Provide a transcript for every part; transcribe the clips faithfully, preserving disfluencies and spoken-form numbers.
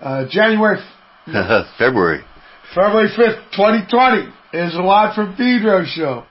Uh, January... February. February fifth, twenty twenty is the Live from Pedro show.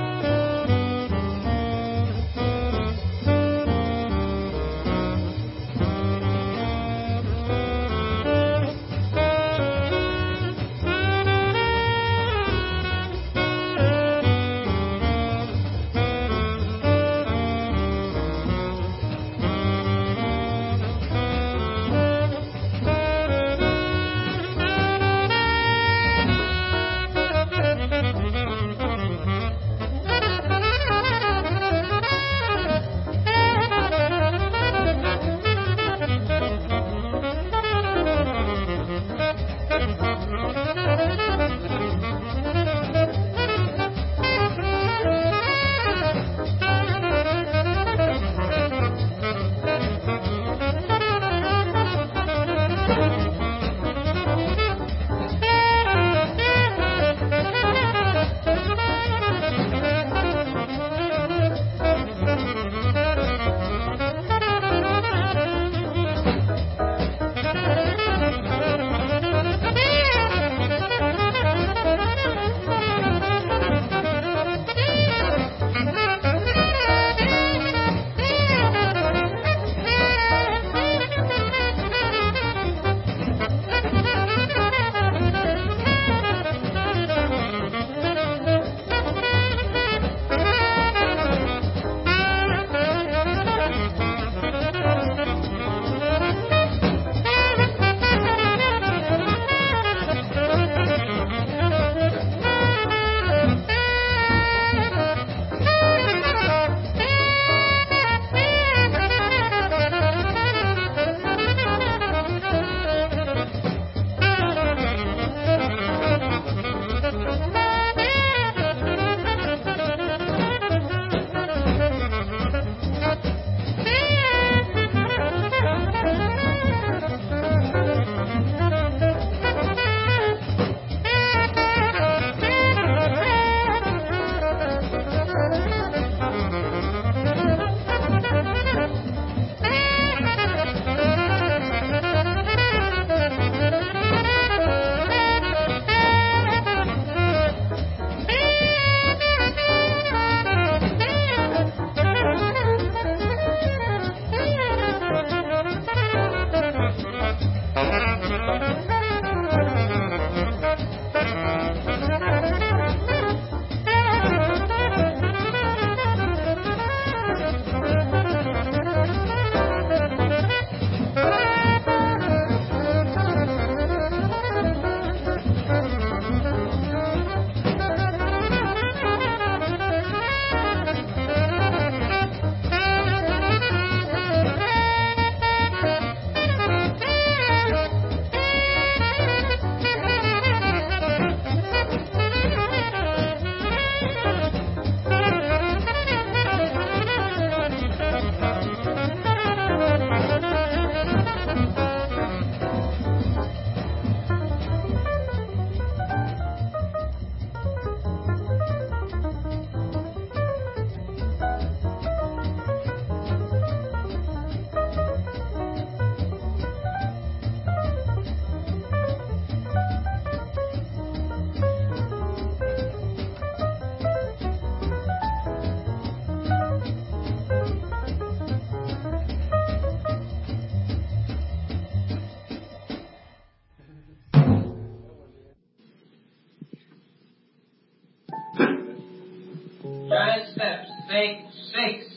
Giant steps, take six.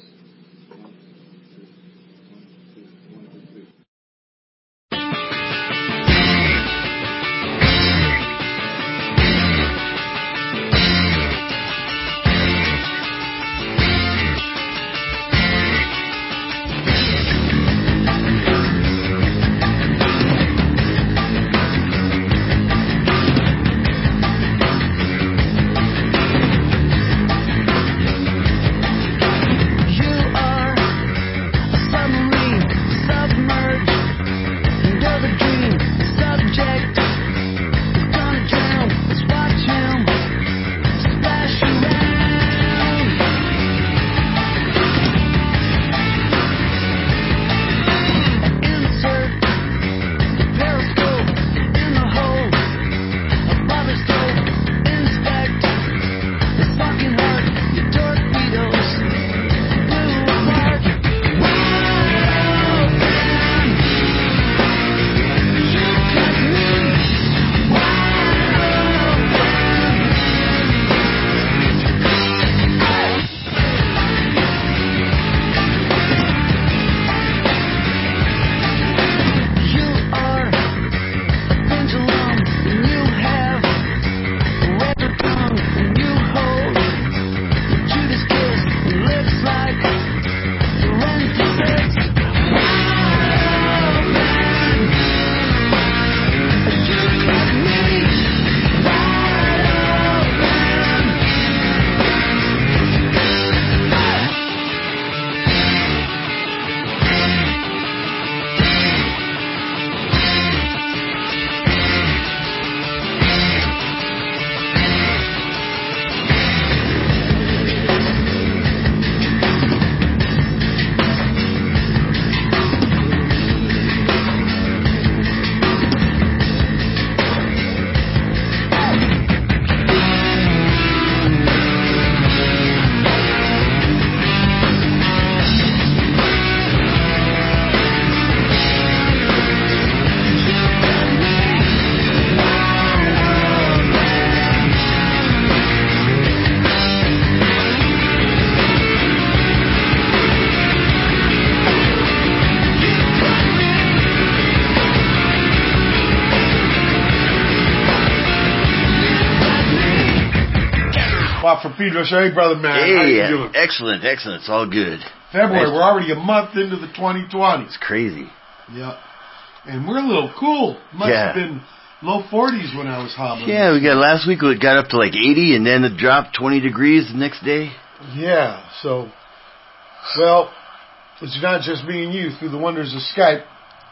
Lot from Pedro. Hey, brother man. Hey, how you doing? excellent, excellent. It's all good. February. Nice. We're already a month into the twenty twenty. It's crazy. Yep. And we're a little cool. Must Yeah. have been low forties when I was hobbling. Yeah, we got last week it got up to like eighty, and then it dropped twenty degrees the next day. Yeah. So, well, it's not just me and you through the wonders of Skype.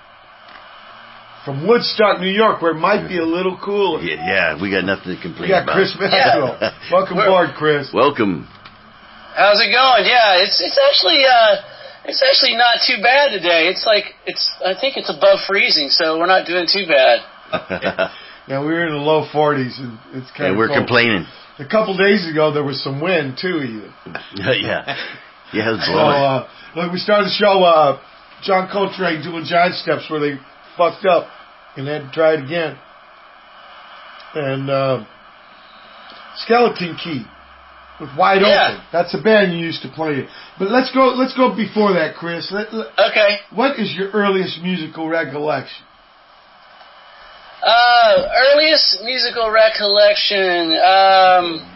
From Woodstock, New York, where it might be a little cooler. Yeah, yeah, we got nothing to complain We got about. Chris Maxwell. Yeah. Welcome We're- aboard, Chris. Welcome. How's it going? Yeah, it's it's actually uh it's actually not too bad today. It's like it's I think it's above freezing, so we're not doing too bad. Yeah, we were in the low forties, and it's kind And of we're cold. complaining. A couple days ago, there was some wind, too, even. yeah. Yeah, it's So, blowing. uh, look, we started the show, uh, John Coltrane doing giant steps where they fucked up and had to try it again. And, uh, Skeleton Key with Wide Yeah. Open. That's a band you used to play. But let's go, let's go before that, Chris. Let, let, Okay. what is your earliest musical recollection? Uh, earliest musical recollection. Um,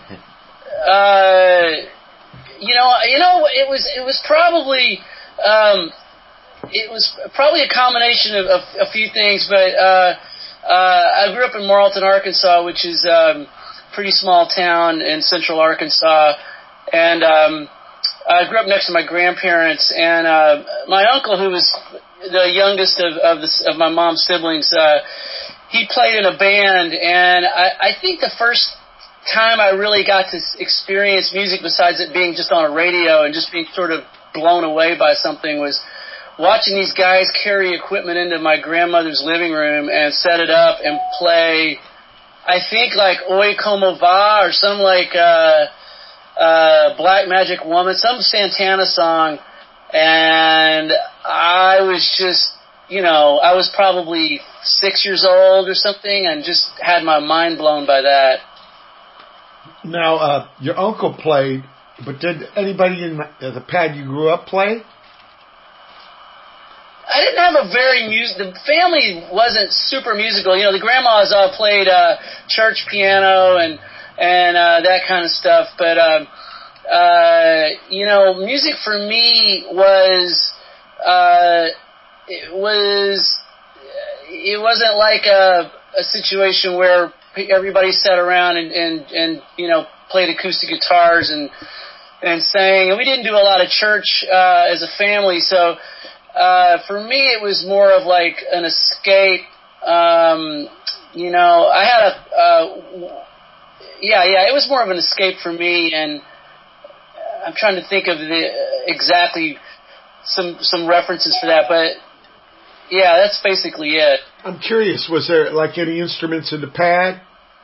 uh, you know, you know, it was it was probably um, it was probably a combination of, of a few things, but uh, uh, I grew up in Marlton, Arkansas, which is um, a pretty small town in central Arkansas, and um, I grew up next to my grandparents, and uh, my uncle, who was the youngest of of, the, of my mom's siblings, uh, he played in a band, and I, I think the first time I really got to experience music, besides it being just on a radio and just being sort of blown away by something, was watching these guys carry equipment into my grandmother's living room and set it up and play, I think like Oi Como Va or some like uh, uh, Black Magic Woman, some Santana song, and I was just, you know, I was probably six years old or something and just had my mind blown by that. Now, uh, your uncle played, but did anybody in the, the pad you grew up play? I didn't have a very music. The family wasn't super musical. You know, the grandmas all played uh, church piano and and uh, that kind of stuff. But um, uh, you know, music for me was uh, it was it wasn't like a a situation where everybody sat around and and and you know played acoustic guitars and and sang. And we didn't do a lot of church uh, as a family, so. Uh, for me, it was more of like an escape. Um, you know, I had a, uh, yeah, yeah, it was more of an escape for me, and I'm trying to think of the exactly some some references for that, but yeah, that's basically it. I'm curious, was there like any instruments in the pad?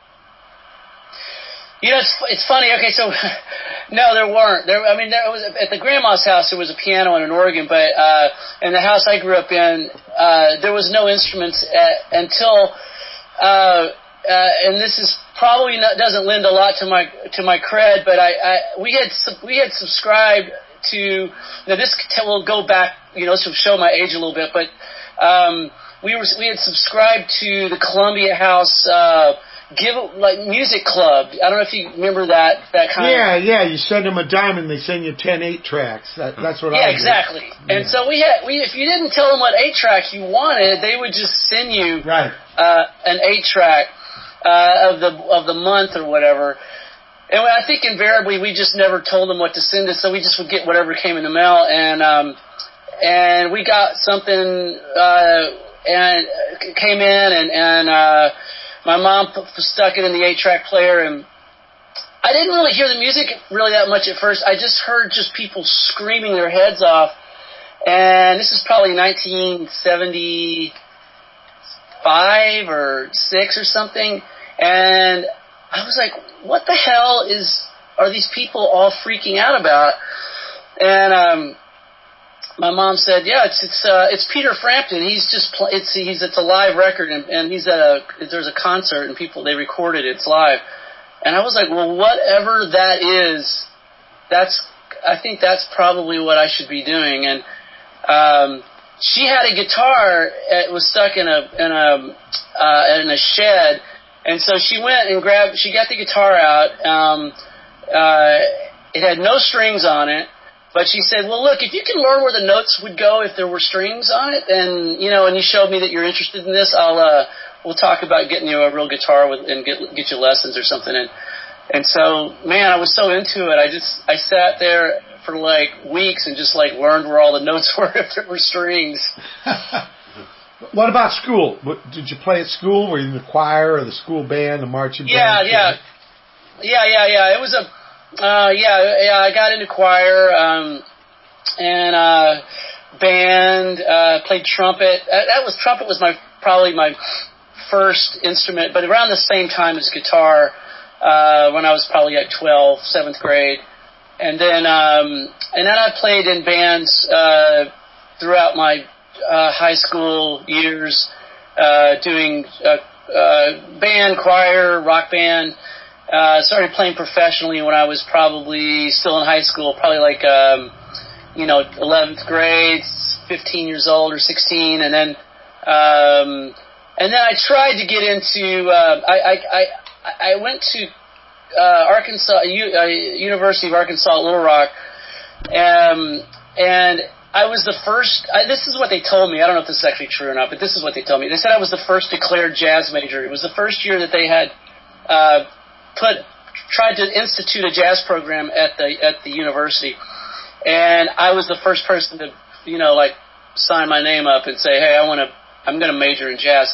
You know, it's it's funny. Okay, so no, there weren't. There, I mean, there was at the grandma's house. There was a piano and an organ, but uh, in the house I grew up in, uh, there was no instruments at, until. Uh, uh, and this is probably not doesn't lend a lot to my to my cred, but I, I we had we had subscribed to. Now this will go back, you know, to show my age a little bit, but um, we were we had subscribed to the Columbia House. Uh, Give like music club. I don't know if you remember that that kind yeah, of. Yeah, yeah. You send them a dime and they send you ten eight tracks. That, that's what yeah, I. Yeah, exactly. Yeah. And so we had we if you didn't tell them what eight track you wanted, they would just send you right uh, an eight track uh, of the of the month or whatever. And I think invariably we just never told them what to send us, so we just would get whatever came in the mail. And um, and we got something uh, and it came in and and. Uh, My mom put, stuck it in the eight-track player, and I didn't really hear the music really that much at first. I just heard just people screaming their heads off, and this is probably nineteen seventy-five or six or something, and I was like, what the hell is are these people all freaking out about? And um my mom said, "Yeah, it's it's uh, it's Peter Frampton. He's just pl- it's he's it's a live record, and, and he's at a there's a concert, and people they recorded it. It's live." And I was like, "Well, whatever that is, that's I think that's probably what I should be doing." And um, she had a guitar. It was stuck in a in a uh, in a shed, and so she went and grabbed. She got the guitar out. Um, uh, it had no strings on it. But she said, well, look, if you can learn where the notes would go if there were strings on it, and, you know, and you showed me that you're interested in this, I'll, uh, we'll talk about getting you a real guitar with, and get, get you lessons or something. And, and so, man, I was so into it. I just, I sat there for like weeks and just like learned where all the notes were if there were strings. What about school? What, did you play at school? Were you in the choir or the school band, the marching yeah, band? Yeah, yeah. Yeah, yeah, yeah. It was a, uh, yeah, yeah, I got into choir, um, and, uh, band, uh, played trumpet. Uh, that was, trumpet was my, probably my first instrument, but around the same time as guitar, uh, when I was probably at twelve, seventh grade. And then, um, and then I played in bands, uh, throughout my, uh, high school years, uh, doing, uh, uh, band, choir, rock band. Uh, started playing professionally when I was probably still in high school, probably like, um, you know, eleventh grade, fifteen years old or sixteen. And then, um, and then I tried to get into, uh, I, I, I, I went to, uh, Arkansas, U, uh, University of Arkansas, Little Rock, um, and I was the first, I, this is what they told me, I don't know if this is actually true or not, but this is what they told me. They said I was the first declared jazz major. It was the first year that they had, uh, put, tried to institute a jazz program at the, at the university. And I was the first person to, you know, like, sign my name up and say, hey, I want to, I'm going to major in jazz.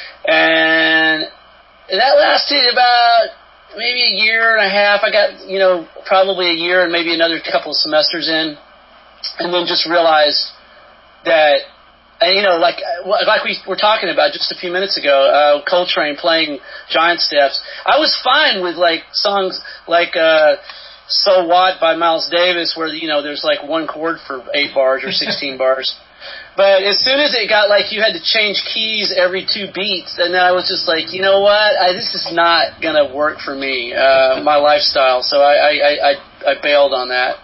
And that lasted about maybe a year and a half. I got, you know, probably a year and maybe another couple of semesters in, and then just realized that, and, you know, like like we were talking about just a few minutes ago, uh, Coltrane playing Giant Steps. I was fine with, like, songs like uh, So What by Miles Davis, where, you know, there's, like, one chord for eight bars or sixteen bars. But as soon as it got, like, you had to change keys every two beats, and then I was just like, you know what, I, this is not going to work for me, uh, my lifestyle. So I, I, I, I bailed on that.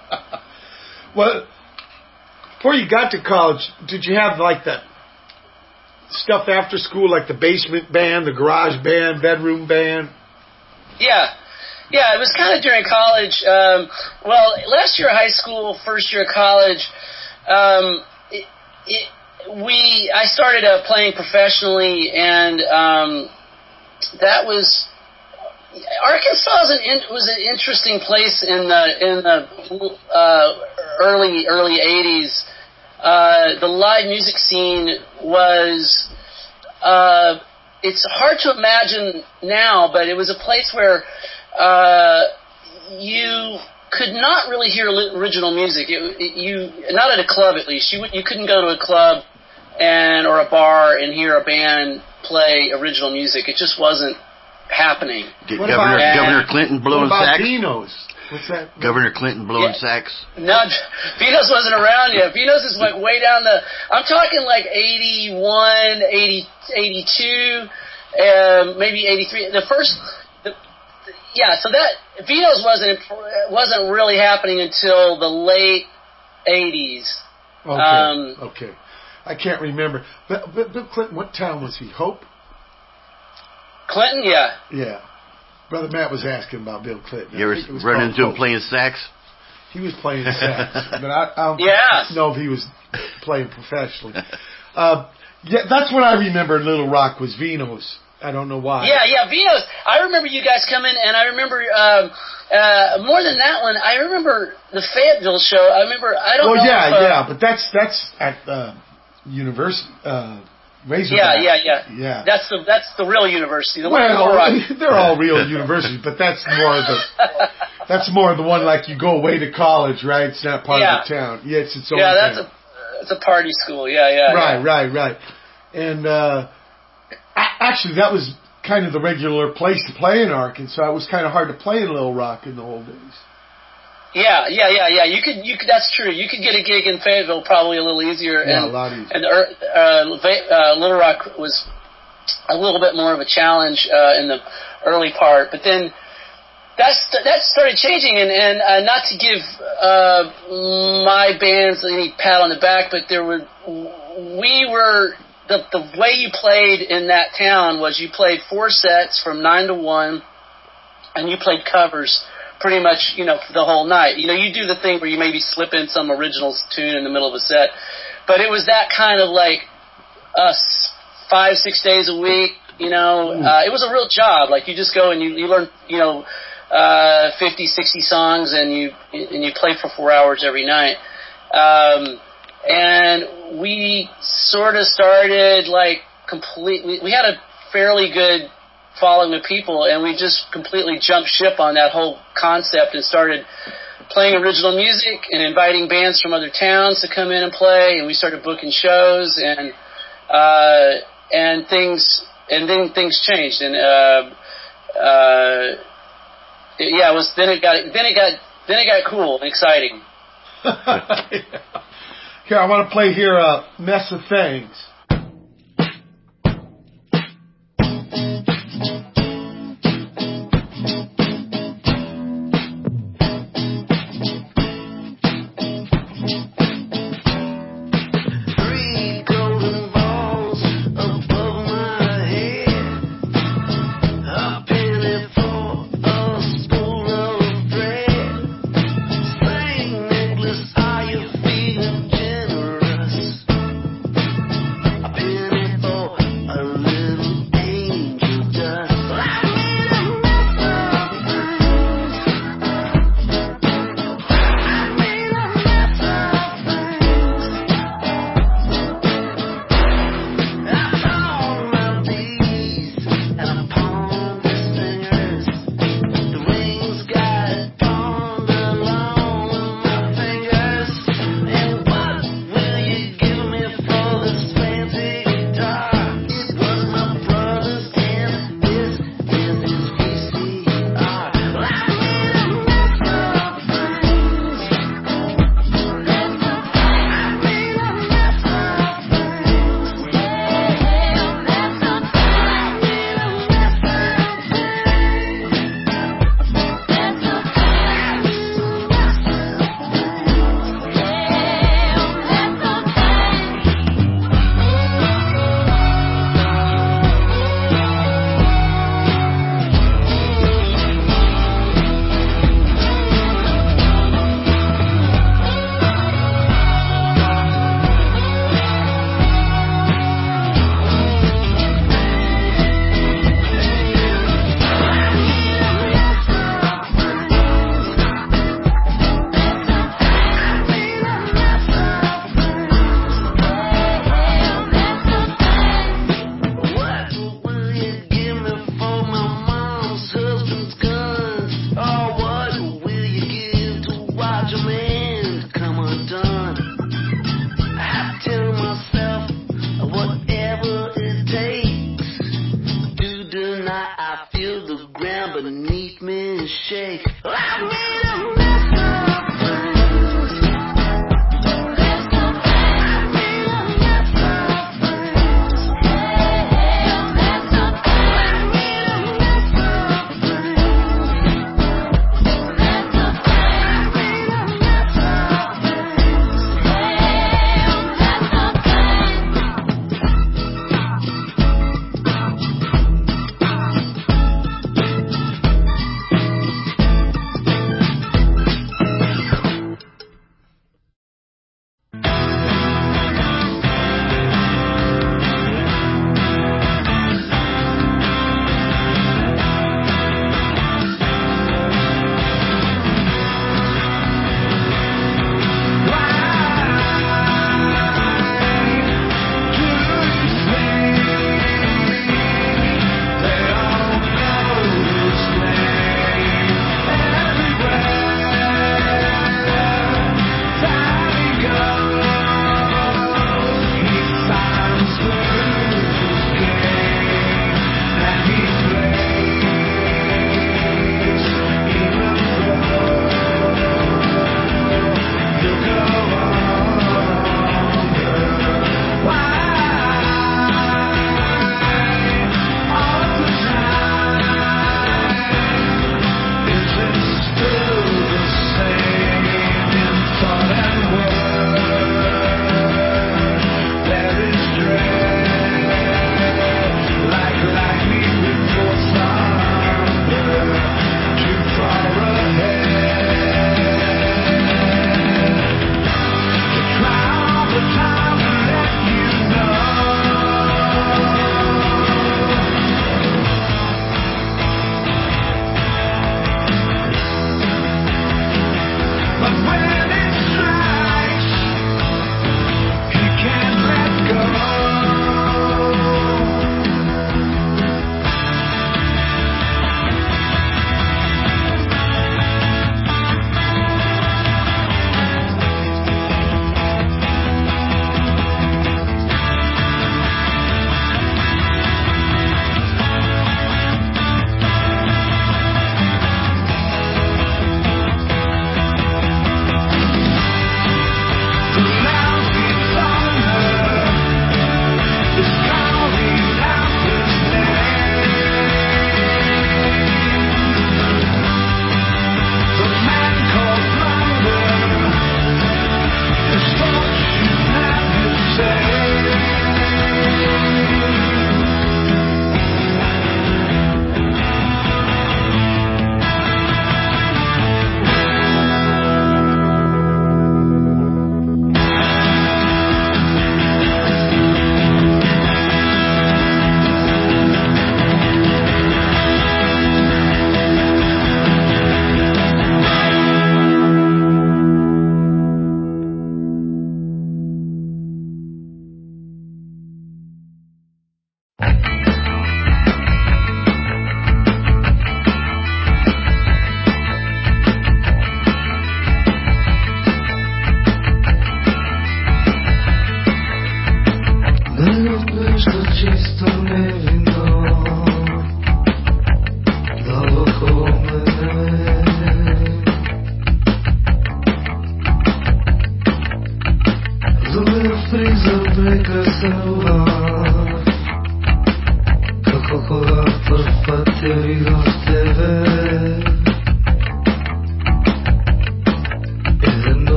Well, before you got to college, did you have, like, the stuff after school, like the basement band, the garage band, bedroom band? Yeah. Yeah, it was kind of during college. Um, well, last year of high school, first year of college, um, it, it, we I started uh, playing professionally, and um, that was Arkansas was an, in, was an interesting place in the in the uh, early early eighties. Uh, the live music scene was. Uh, it's hard to imagine now, but it was a place where uh, you could not really hear original music. It, it, you not at a club, at least. You you couldn't go to a club and or a bar and hear a band play original music. It just wasn't happening. Did Governor about, Governor Clinton blowing what about sax? Vino's? What's that? Governor Clinton blowing Yeah. sax? No, Vino's wasn't around yet. Vino's is like way down the. I'm talking like eighty-one, eighty, eighty-two, um, maybe eighty-three. The first. The, Yeah, so that Vino's wasn't wasn't really happening until the late eighties. Okay, Um, okay. I can't remember. But, but Bill Clinton, what town was he? Hope? Clinton, yeah. Yeah. Brother Matt was asking about Bill Clinton. You ever I think it was run called into him Hope. playing sax? He was playing sax, but I, I don't Yeah. know if he was playing professionally. Uh, yeah, that's what I remember in Little Rock was Vino's. I don't know why. Yeah, yeah, Vino's. I remember you guys coming, and I remember um, uh, more than that one. I remember the Fayetteville show. I remember. I don't Well, know. yeah, if, uh, yeah, but that's that's at uh, university. Uh, Yeah, Razorback. yeah, yeah. Yeah. That's the that's the real university. The one in Little Well, Rock. they're all real universities, but that's more of the that's more of the one like you go away to college, right? It's not part Yeah. of the town. Yeah, it's its own. Yeah, that's town. a it's a party school. Yeah, yeah. Right, yeah. right, right. And uh, a- actually, that was kind of the regular place to play in Arkansas. It was kind of hard to play in Little Rock in the old days. Yeah, yeah, yeah, yeah. You could, you could. That's true. You could get a gig in Fayetteville probably a little easier. Yeah, and, a lot easier. And uh, uh, Little Rock was a little bit more of a challenge uh, in the early part, but then that's that started changing. And, and uh, not to give uh, my bands any pat on the back, but there were we were the the way you played in that town was you played four sets from nine to one, and you played covers pretty much, you know, the whole night. You know, you do the thing where you maybe slip in some original tune in the middle of a set, but it was that kind of like us five, six days a week. You know, uh, it was a real job. Like you just go and you, you learn, you know, uh, fifty, sixty songs, and you and you play for four hours every night. Um, and we sort of started like completely. We had a fairly good following of people, and we just completely jumped ship on that whole concept and started playing original music and inviting bands from other towns to come in and play. And we started booking shows, and uh, and things. And then things changed, and uh, uh, yeah, it was. Then it got. Then it got. Then it got cool and exciting. Here, I want to play here a Mess of Things.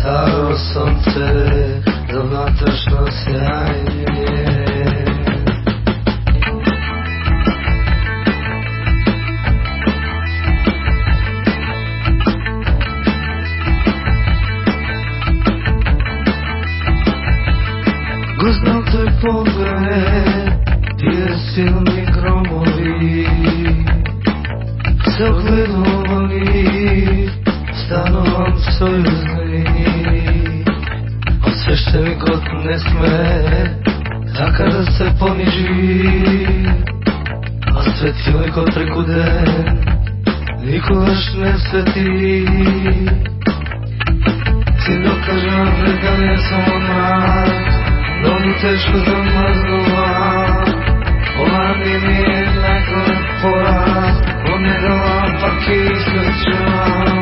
staro sonce downatoczno sjajnie. Gusnoty podre, jest silni gromovi, zaklinovaní, stanovam sojuzni. Osvješte mi god ne sme, a kada se poniži, a svetili kod preko den, niko već ne sveti. Ti dokažem da nisam odmah, no mi teško zamrznula. Ona mi nije nekoj poraz, on je dala pak i srčam.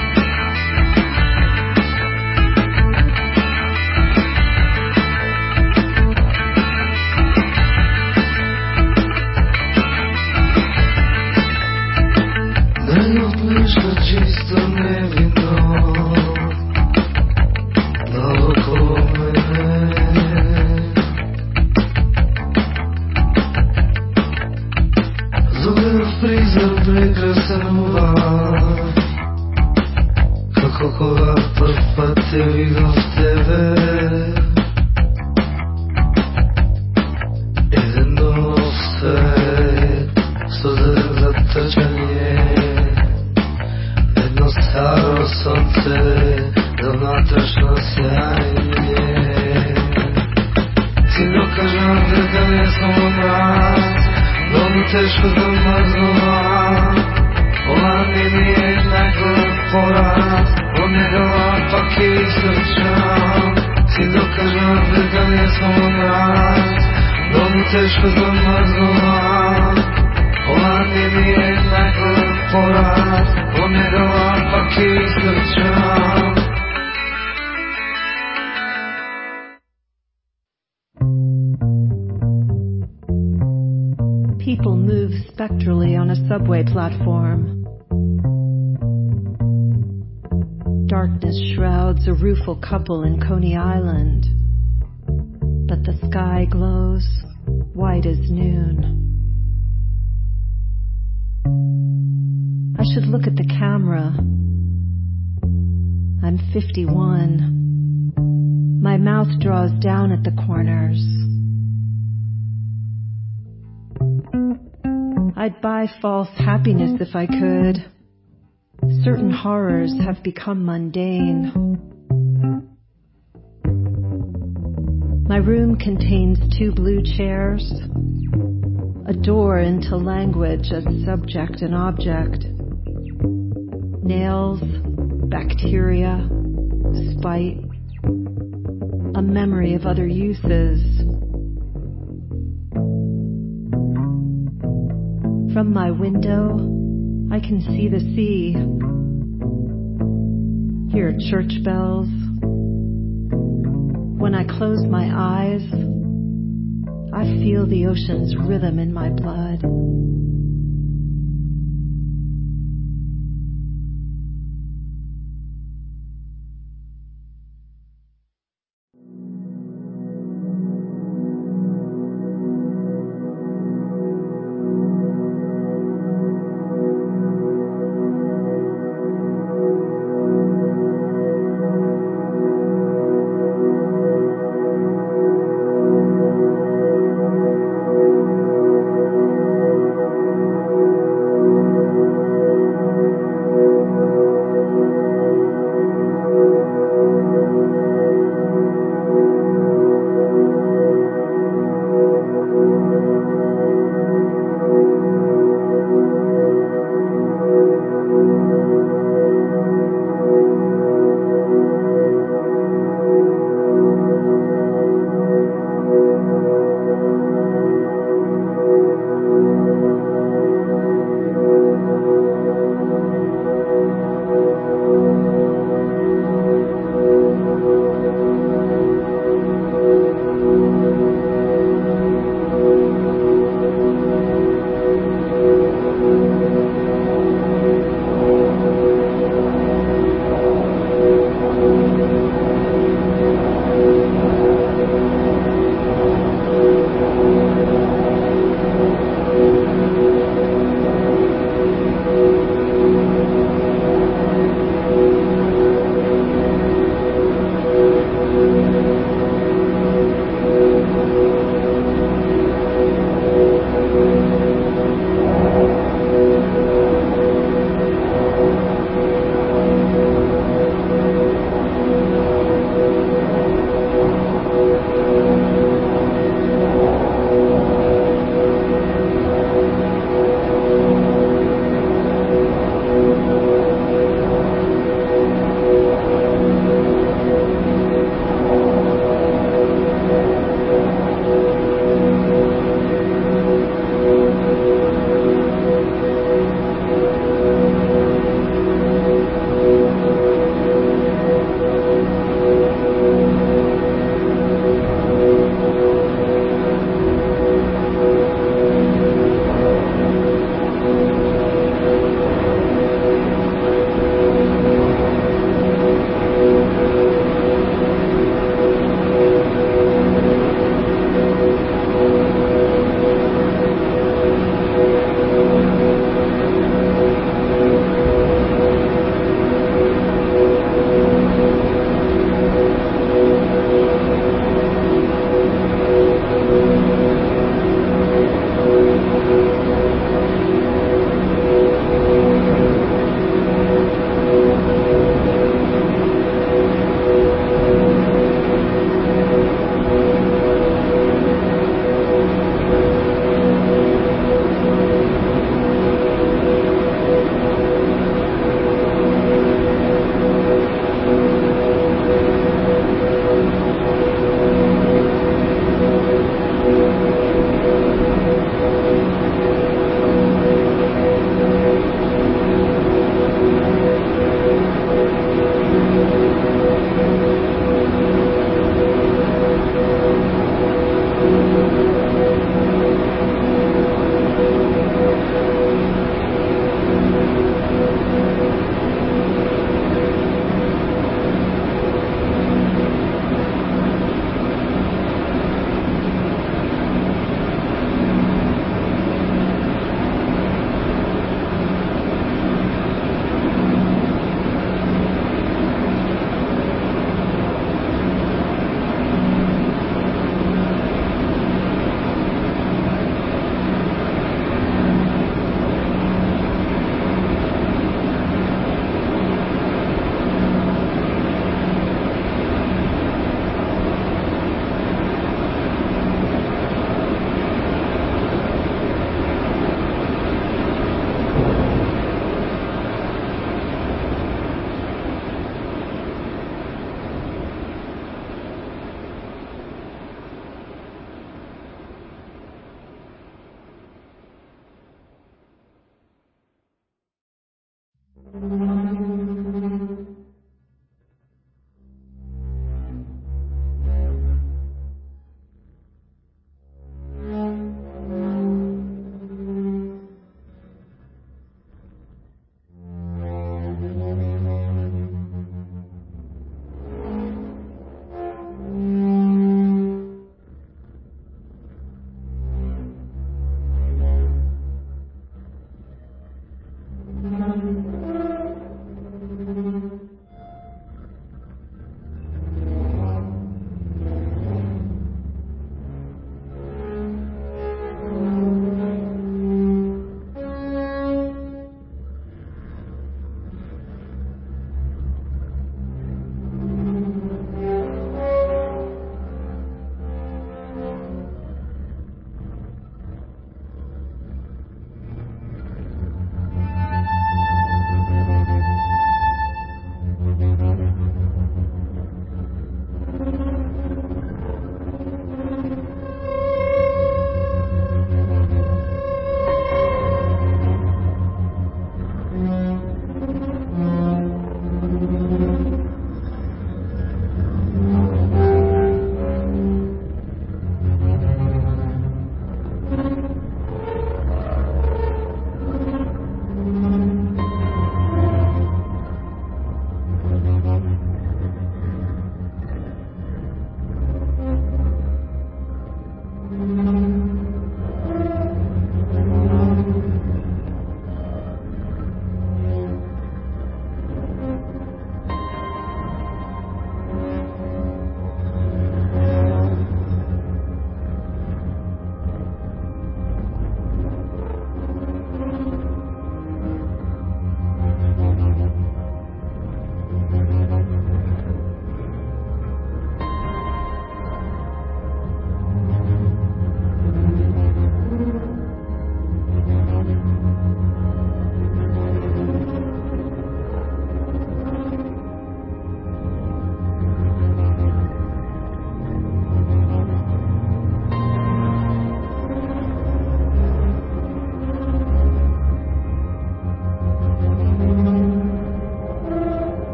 Ne odlišno čisto nevino, da okolo mene. Zugledam prizor prekrasan uvar, kako koga prv pat te vidim tebe. Jedan nov svet, sto zrn za trčanje, jedno staro sonce, downatočno sjajnje. Ti dokažem da nisam odmah, no mi teško zamrznula. Ona mi nije nekoj poraz, on je dala pak i srčam. Ti dokažem da nisam odmah, no mi teško zamrznula. Ona mi nije nekoj poraz, on je dala pak i srčam. People move spectrally on a subway platform. Darkness shrouds a rueful couple in Coney Island, but the sky glows white as noon. I should look at the camera. I'm fifty-one. My mouth draws down at the corners. I'd buy false happiness if I could. Certain horrors have become mundane. My room contains two blue chairs, a door into language as subject and object, nails, bacteria, spite, a memory of other uses. From my window, I can see the sea, hear church bells. When I close my eyes, I feel the ocean's rhythm in my blood.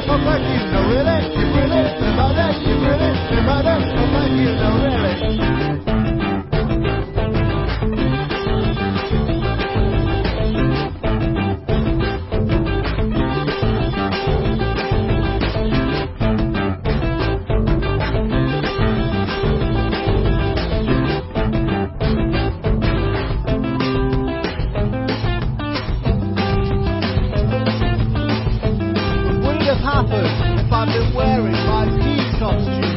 Oh, thank you, no really, you really, you mother, you really, you mother, oh, thank you, no really. If I've been wearing my pea costume.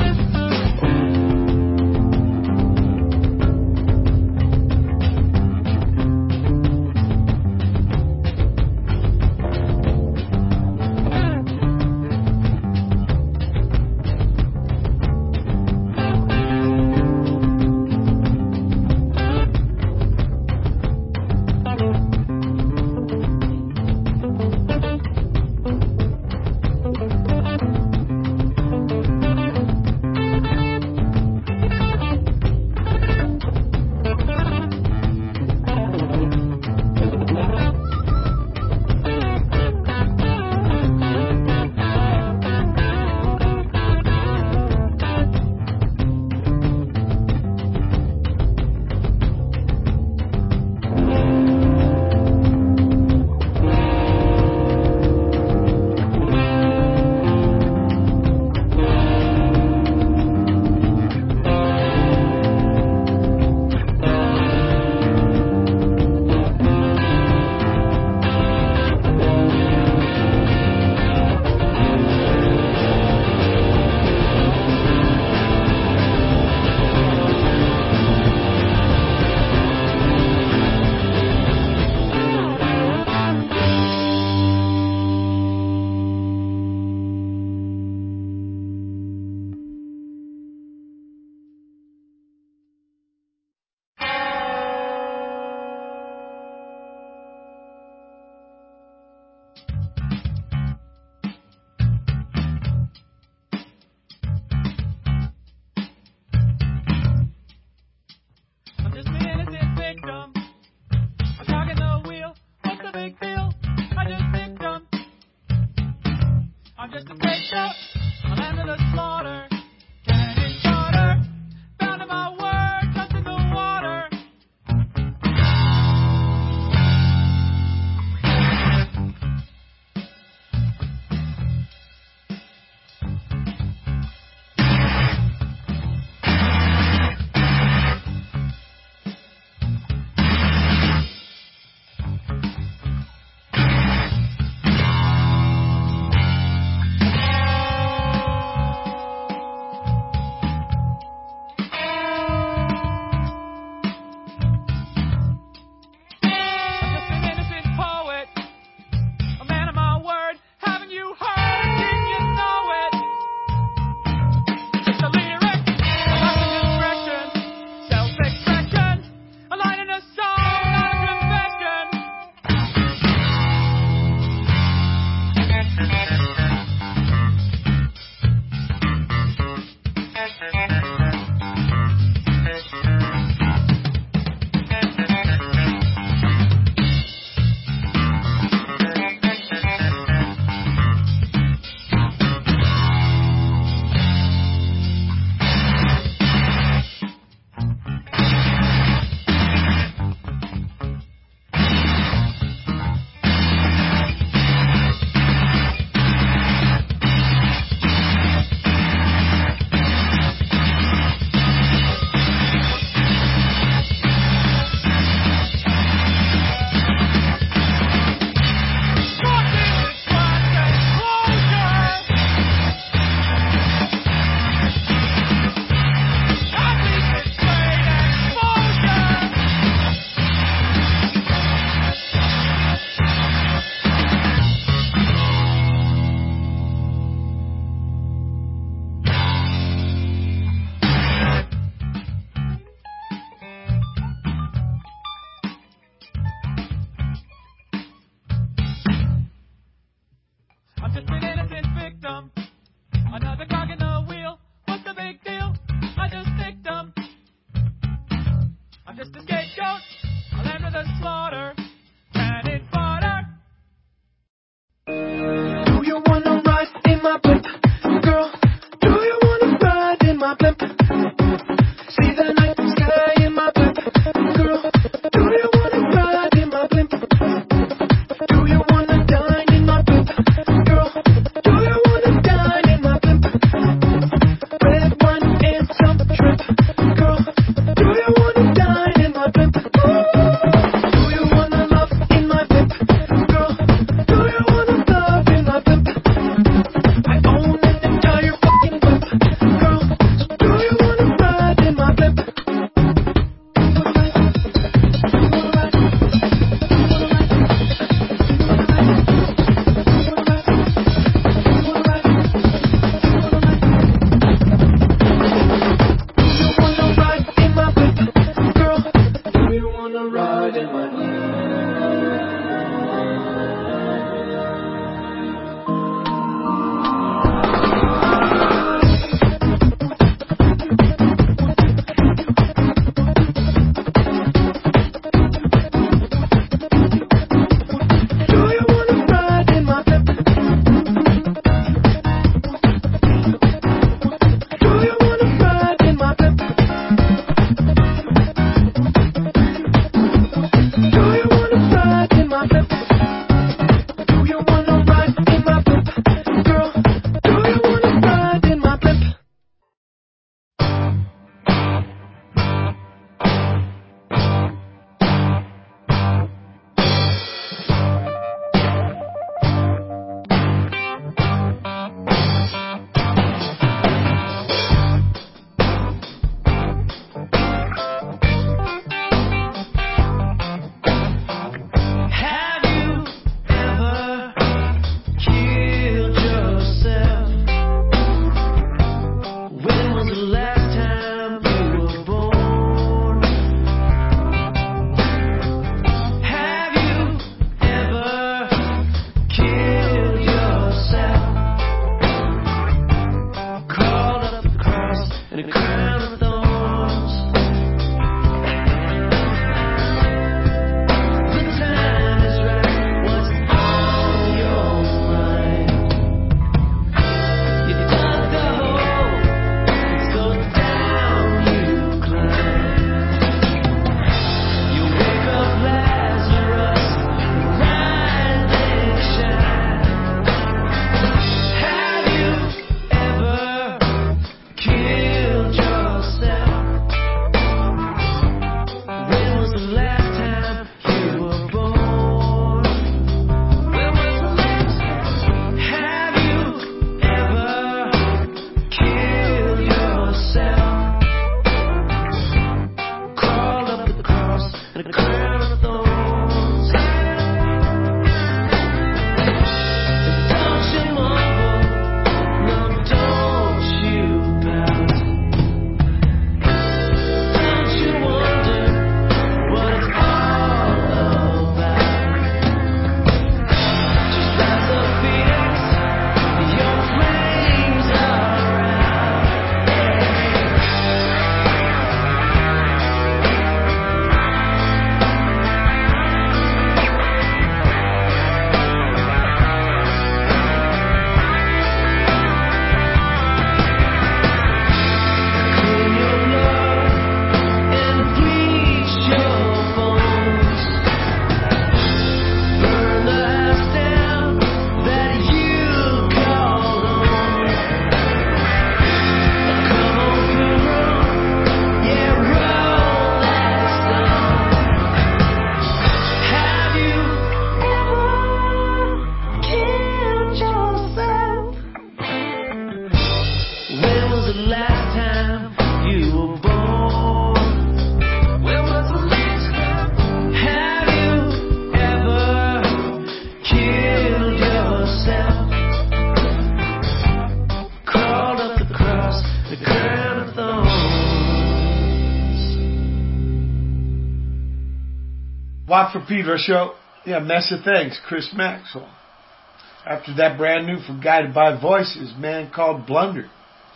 Do you wanna ride in my my blimp. See the night sky in my blimp. Girl, do you wanna ride in my blimp? Do you wanna dine in my blimp? Girl, do you wanna dine in my blimp? Red wine and some shrimp. Girl, do you wanna dine in my blimp? Do you wanna love in my blimp? Girl, do you wanna love in my blimp? I own an entire fucking blimp. Girl, so do you wanna ride in my blimp? Watt from Pedro show. Yeah, Mess of Things, Chris Maxwell. After that, brand new from Guided by Voices, Man Called Blunder.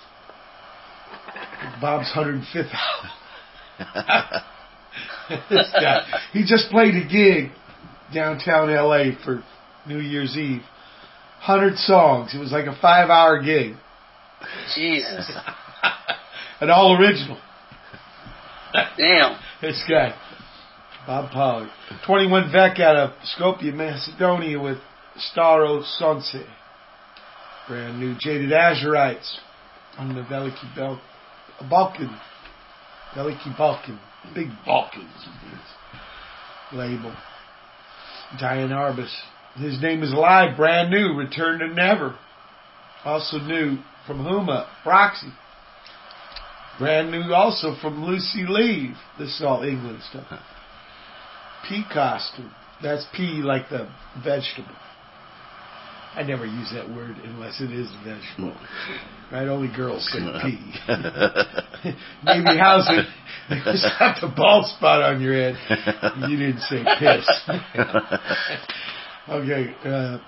Bob's one hundred fifth album. This guy. He just played a gig downtown L A for New Year's Eve. one hundred songs. It was like a five hour gig. Jesus. An all original. Damn. This guy, Bob Pollard. twenty-one Vec out of Skopje, Macedonia with Staro Sonce. Brand new Jaded Azurites on the Veliki Bel- Balkan. Veliki Balkan. Big Balkans label. Diane Arbus. His name is alive, brand new, Return to Never. Also new from Huma, Roxy. Brand new also from Lucy Leave. This is all England stuff. Pea Costume. That's pea like the vegetable. I never use that word unless it is a vegetable. Right? Only girls say pea. Maybe how's it? They just have the bald spot on your head. You didn't say piss. Okay. Uh,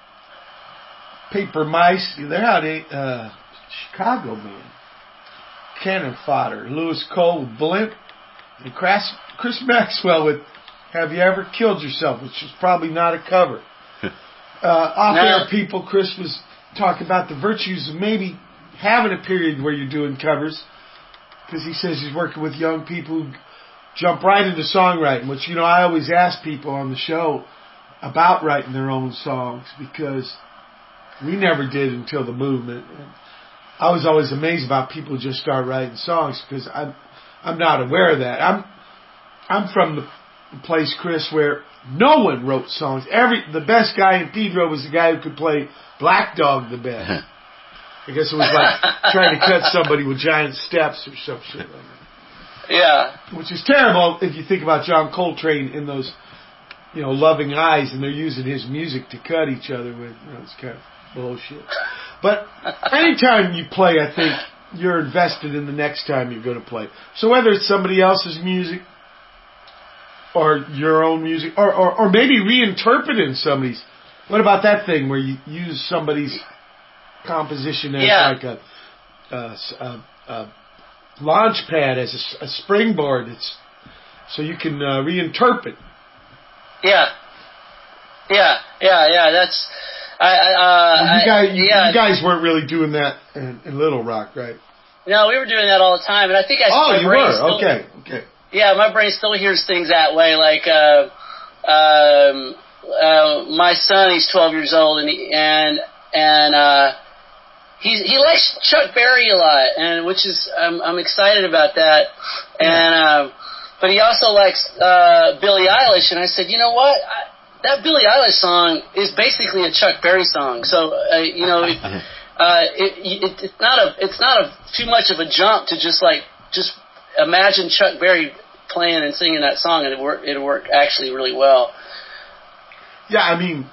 Paper Mice. They're out in uh, Chicago, man. Cannon Fodder. Lewis Cole with Blimp. And Chris, Chris Maxwell with Have You Ever Killed Yourself, which is probably not a cover. Uh, off No. air, people, Chris was talking about the virtues of maybe having a period where you're doing covers, because he says he's working with young people who jump right into songwriting, which, you know, I always ask people on the show about writing their own songs, because we never did until the movement. And I was always amazed about people who just start writing songs, because I'm, I'm not aware of that. I'm, I'm from the place, Chris, where no one wrote songs. Every the best guy in Pedro was the guy who could play Black Dog the best. I guess it was like trying to cut somebody with giant steps or some shit like that. Yeah. Which is terrible if you think about John Coltrane in those, you know, Loving Eyes, and they're using his music to cut each other with. You know, it's kind of bullshit. But anytime you play, I think you're invested in the next time you're going to play. So whether it's somebody else's music, or your own music, or, or, or maybe reinterpreting somebody's. What about that thing where you use somebody's composition as Yeah. like a, a, a, a launch pad, as a, a springboard? It's so you can uh, reinterpret. Yeah. Yeah, yeah, yeah. That's I. I uh, Well, you guys, I, yeah. you guys weren't really doing that in, in Little Rock, right? No, we were doing that all the time, and I think I. Oh, my you brain were. still, Okay, okay. Yeah, my brain still hears things that way. Like, uh, um, uh, my son, he's twelve years old, and he, and and uh, he he likes Chuck Berry a lot, and which is I'm I'm excited about that. And uh, but he also likes uh, Billie Eilish, and I said, you know what? I, that Billie Eilish song is basically a Chuck Berry song. So uh, you know, it, uh, it, it it's not a it's not a too much of a jump to just like just imagine Chuck Berry playing and singing that song, and it work it work actually really well. Yeah, I mean,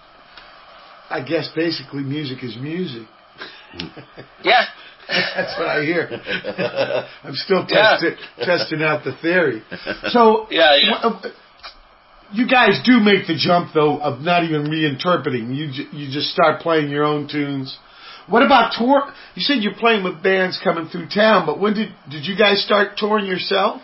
I guess basically music is music. Yeah. That's what I hear. I'm still Yeah. testi- testing out the theory. So, Yeah, yeah. wh- uh, you guys do make the jump, though, of not even reinterpreting. You j- you just start playing your own tunes. What about tour? You said you're playing with bands coming through town, but when did did you guys start touring yourself?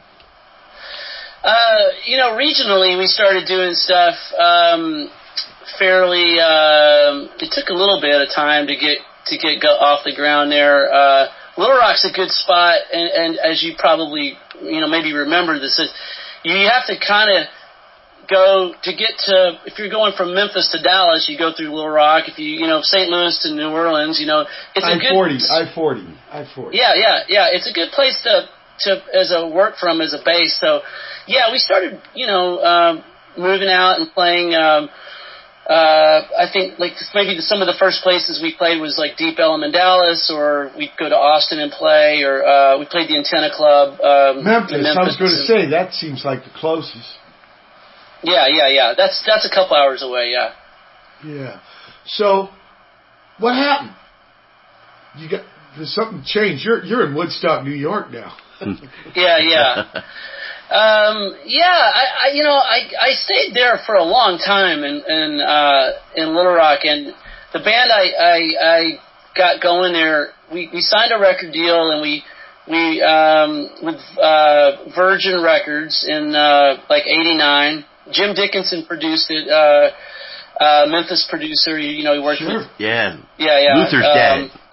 Uh, you know, regionally we started doing stuff um, fairly. Um, it took a little bit of time to get to get go off the ground there. Uh, Little Rock's a good spot, and, and as you probably you know maybe remember this, is you have to kind of go to get to. If you're going from Memphis to Dallas, you go through Little Rock. If you you know Saint Louis to New Orleans, you know it's a I good forty, I forty, I forty. Yeah, yeah, yeah. It's a good place to to as a work from as a base. So, yeah, we started, you know, um, moving out and playing. Um, uh, I think like maybe some of the first places we played was like Deep Ellum in Dallas, or we'd go to Austin and play, or uh, we played the Antenna Club. Um, Memphis, in Memphis. I was going to say, that seems like the closest. Yeah, yeah, yeah. That's that's a couple hours away. Yeah. Yeah. So, what happened? You got there's something changed. You're you're in Woodstock, New York now. Yeah, yeah. Um, yeah, I, I, you know, I, I stayed there for a long time in, in, uh, in Little Rock, and the band I, I, I got going there, we, we signed a record deal, and we, we, um, with, uh, Virgin Records in, uh, like eighty-nine. Jim Dickinson produced it, uh, uh, Memphis producer, you know, he worked Sure. with, Yeah. yeah, yeah. Luther's um, dad.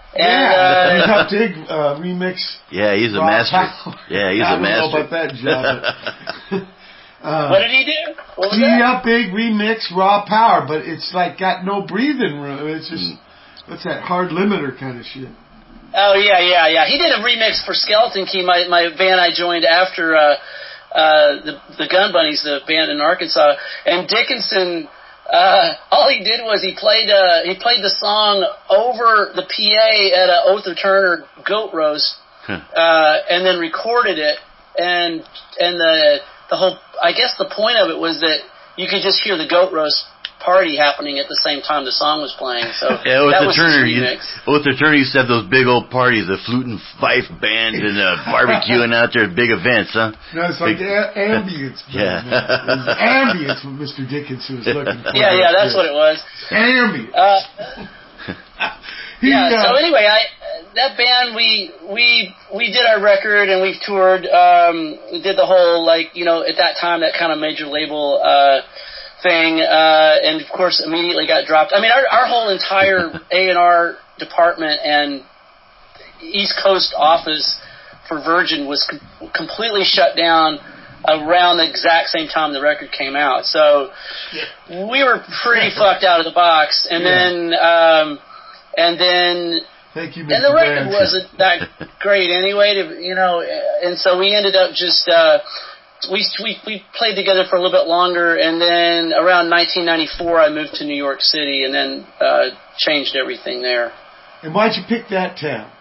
And, yeah, uh, you helped Dig uh, remix. Yeah, he's a Raw master. Power. Yeah, he's I a don't master. know about that job. uh, what did he do? What was T that? Up Big remix Raw Power, but it's like got no breathing room. It's just, what's that, hard limiter kind of shit. Oh, yeah, yeah, yeah. He did a remix for Skeleton Key, my, my band I joined after uh, uh, the, the Gun Bunnies, the band in Arkansas. And Dickinson, uh, all he did was he played uh, he played the song over the P A at a Other Turner goat roast, uh, and then recorded it. And and the the whole, I guess the point of it was that you could just hear the goat roast party happening at the same time the song was playing. So yeah, that Other was Turner, his you, remix. Other Turner used to have those big old parties, the flute and fife band and uh, barbecuing out there at big events, huh? No, it's like big, a- ambience. Yeah. It was ambience what Mister Dickinson was looking for. Yeah, yeah, that's what it was. Ambience. Uh, He, yeah. uh, So anyway, I that band we we we did our record and we've toured. Um, we did the whole, like, you know, at that time, that kind of major label uh, thing, uh, and of course immediately got dropped. I mean, our our whole entire A and R department and East Coast office for Virgin was com- completely shut down around the exact same time the record came out. So we were pretty fucked out of the box. And Yeah. then um, and then Thank you, and Mister the record Branch. wasn't that great anyway, to, you know. And so we ended up just uh, we we we played together for a little bit longer. And then around nineteen ninety-four, I moved to New York City, and then uh, changed everything there. And why'd you pick that town?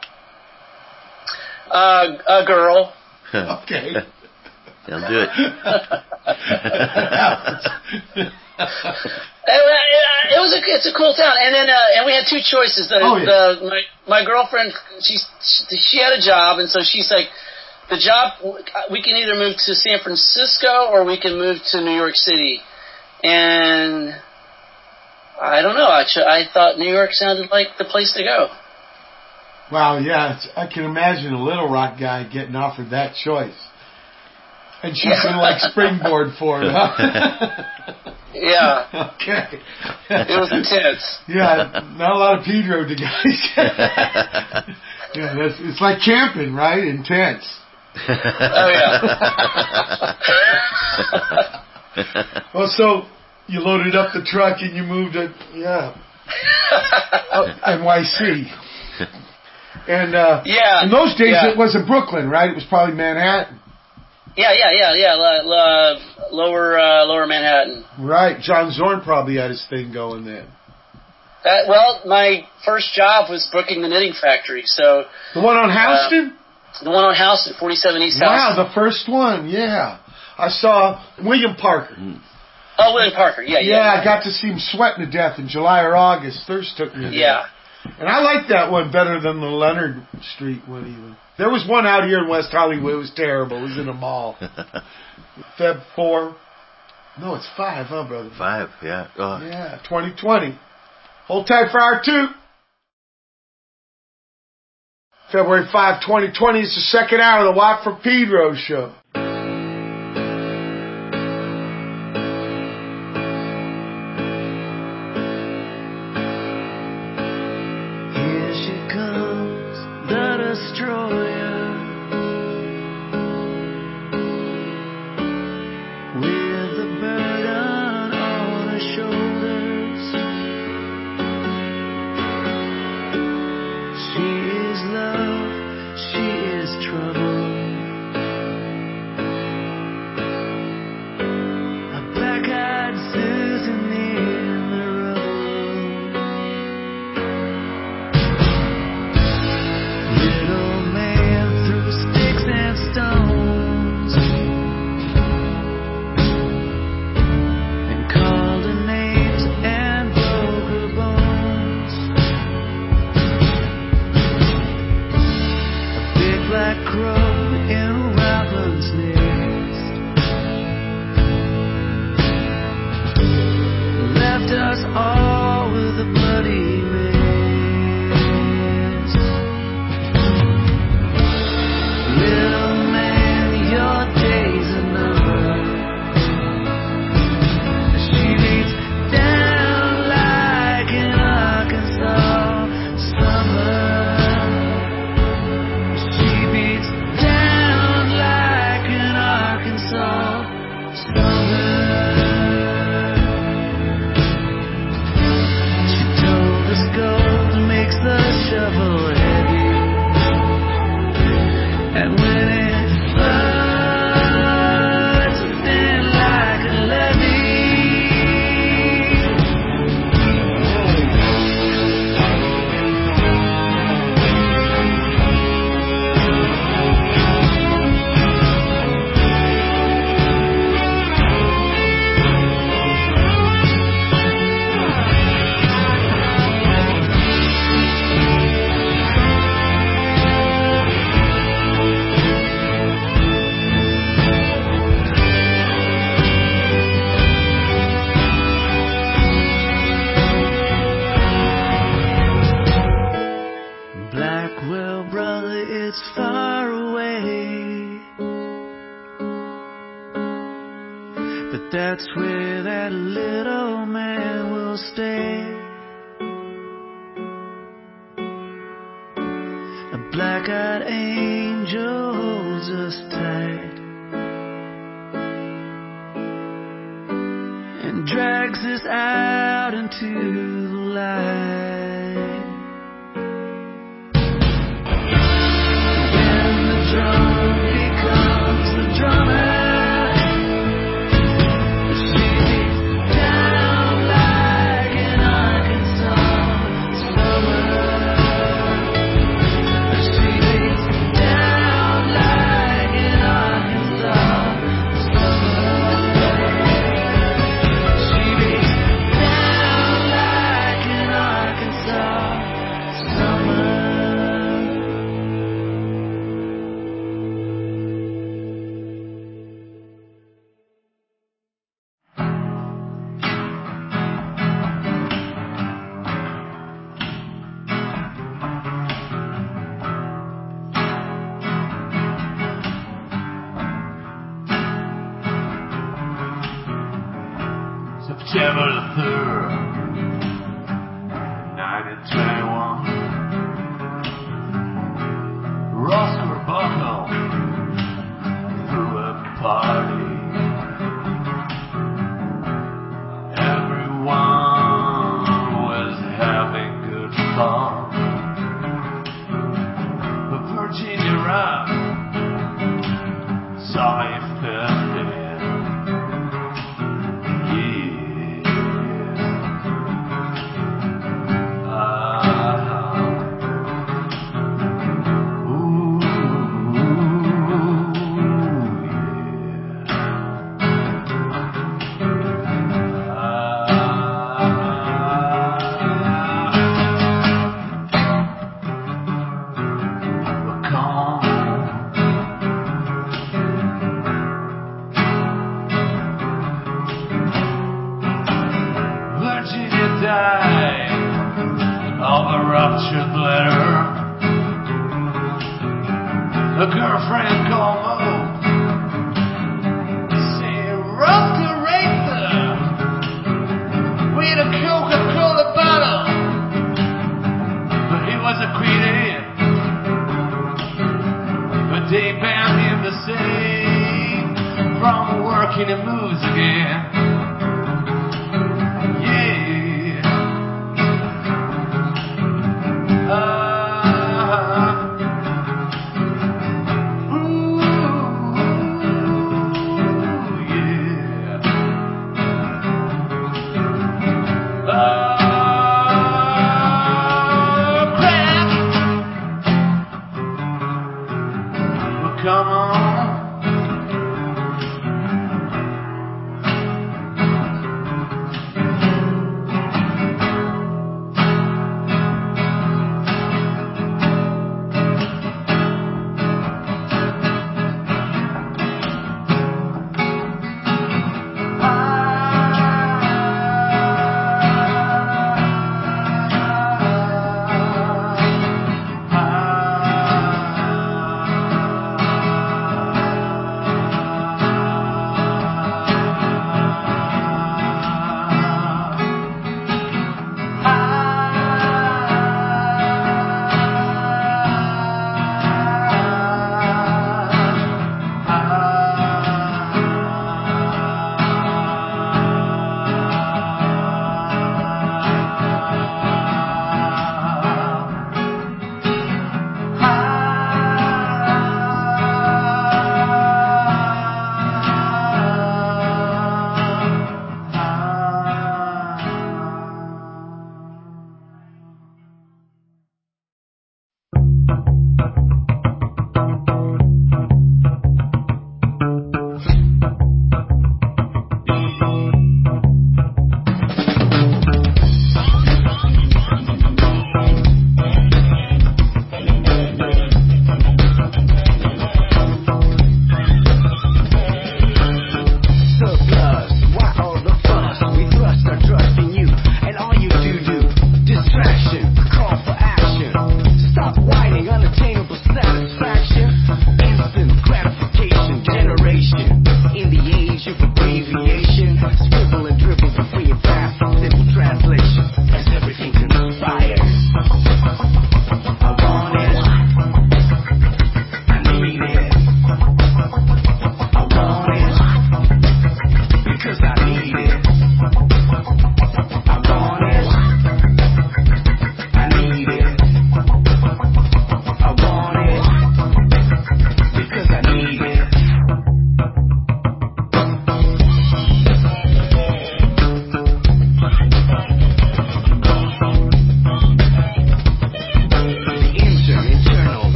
Uh, a girl. Okay. They'll do it. It, it, it was a it's a cool town, and then uh, and we had two choices. The, Oh, yeah. the my my girlfriend, she she had a job, and so she's like, the job, we can either move to San Francisco or we can move to New York City, and I don't know. I I thought New York sounded like the place to go. Wow, yeah, it's, I can imagine a Little Rock guy getting offered that choice. And she's Yeah. going to like springboard for it, huh? Yeah, Okay. it was intense. Yeah, not a lot of Pedro to guys. Yeah, that's, it's like camping, right? Intense. Oh yeah. Well, so you loaded up the truck and you moved it, yeah, uh, N Y C. And uh, Yeah. in those days, yeah. it wasn't Brooklyn, right? It was probably Manhattan. Yeah, yeah, yeah, yeah. L- l- lower, uh, lower Manhattan. Right. John Zorn probably had his thing going then. Uh, well, my first job was booking the Knitting Factory, so The one on Houston? the one on Houston, forty-seven East Wow, Houston. the first one, yeah. I saw William Parker. Oh, William Parker. Yeah, Yeah, yeah. I got to see him sweating to death in July or August. Thirst took me there. Yeah. And I like that one better than the Leonard Street one even. There was one out here in West Hollywood. It was terrible. It was in a mall. Feb four. No, it's five, huh, brother? Five, yeah. Oh. Yeah, twenty twenty. Hold tight for hour two. February fifth, twenty twenty is the second hour of the Watt from Pedro show. Here she comes, the destroyer, with the burden on her shoulders. She is love, she is trouble. A black-eyed Susan in the rubble. Little man threw sticks and stones and called her names and broke her bones. A big black crow in Robin's nest left us all with a bloody mess. Little man, your days are numbered. She beats down like an Arkansas summer. brother, it's far away, but that's where that little man will stay. A black-eyed angel holds us tight and drags us out into the light. When the drum becomes the drummer, she beats down like an Arkansas summer. She beats down like an Arkansas summer. She beats down like an Arkansas summer. September the third, nineteen twenty-one. Roscoe Buckle threw a party. Everyone was having good fun. But Virginia Rock saw me fifty. Virginia died of a ruptured bladder. A girlfriend called Mo, saying Roscoe raped her with a Coca-Cola bottle. But he was acquitted, but they banned him the same from working the moves again. Come on.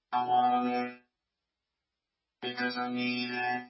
I want it because I need it.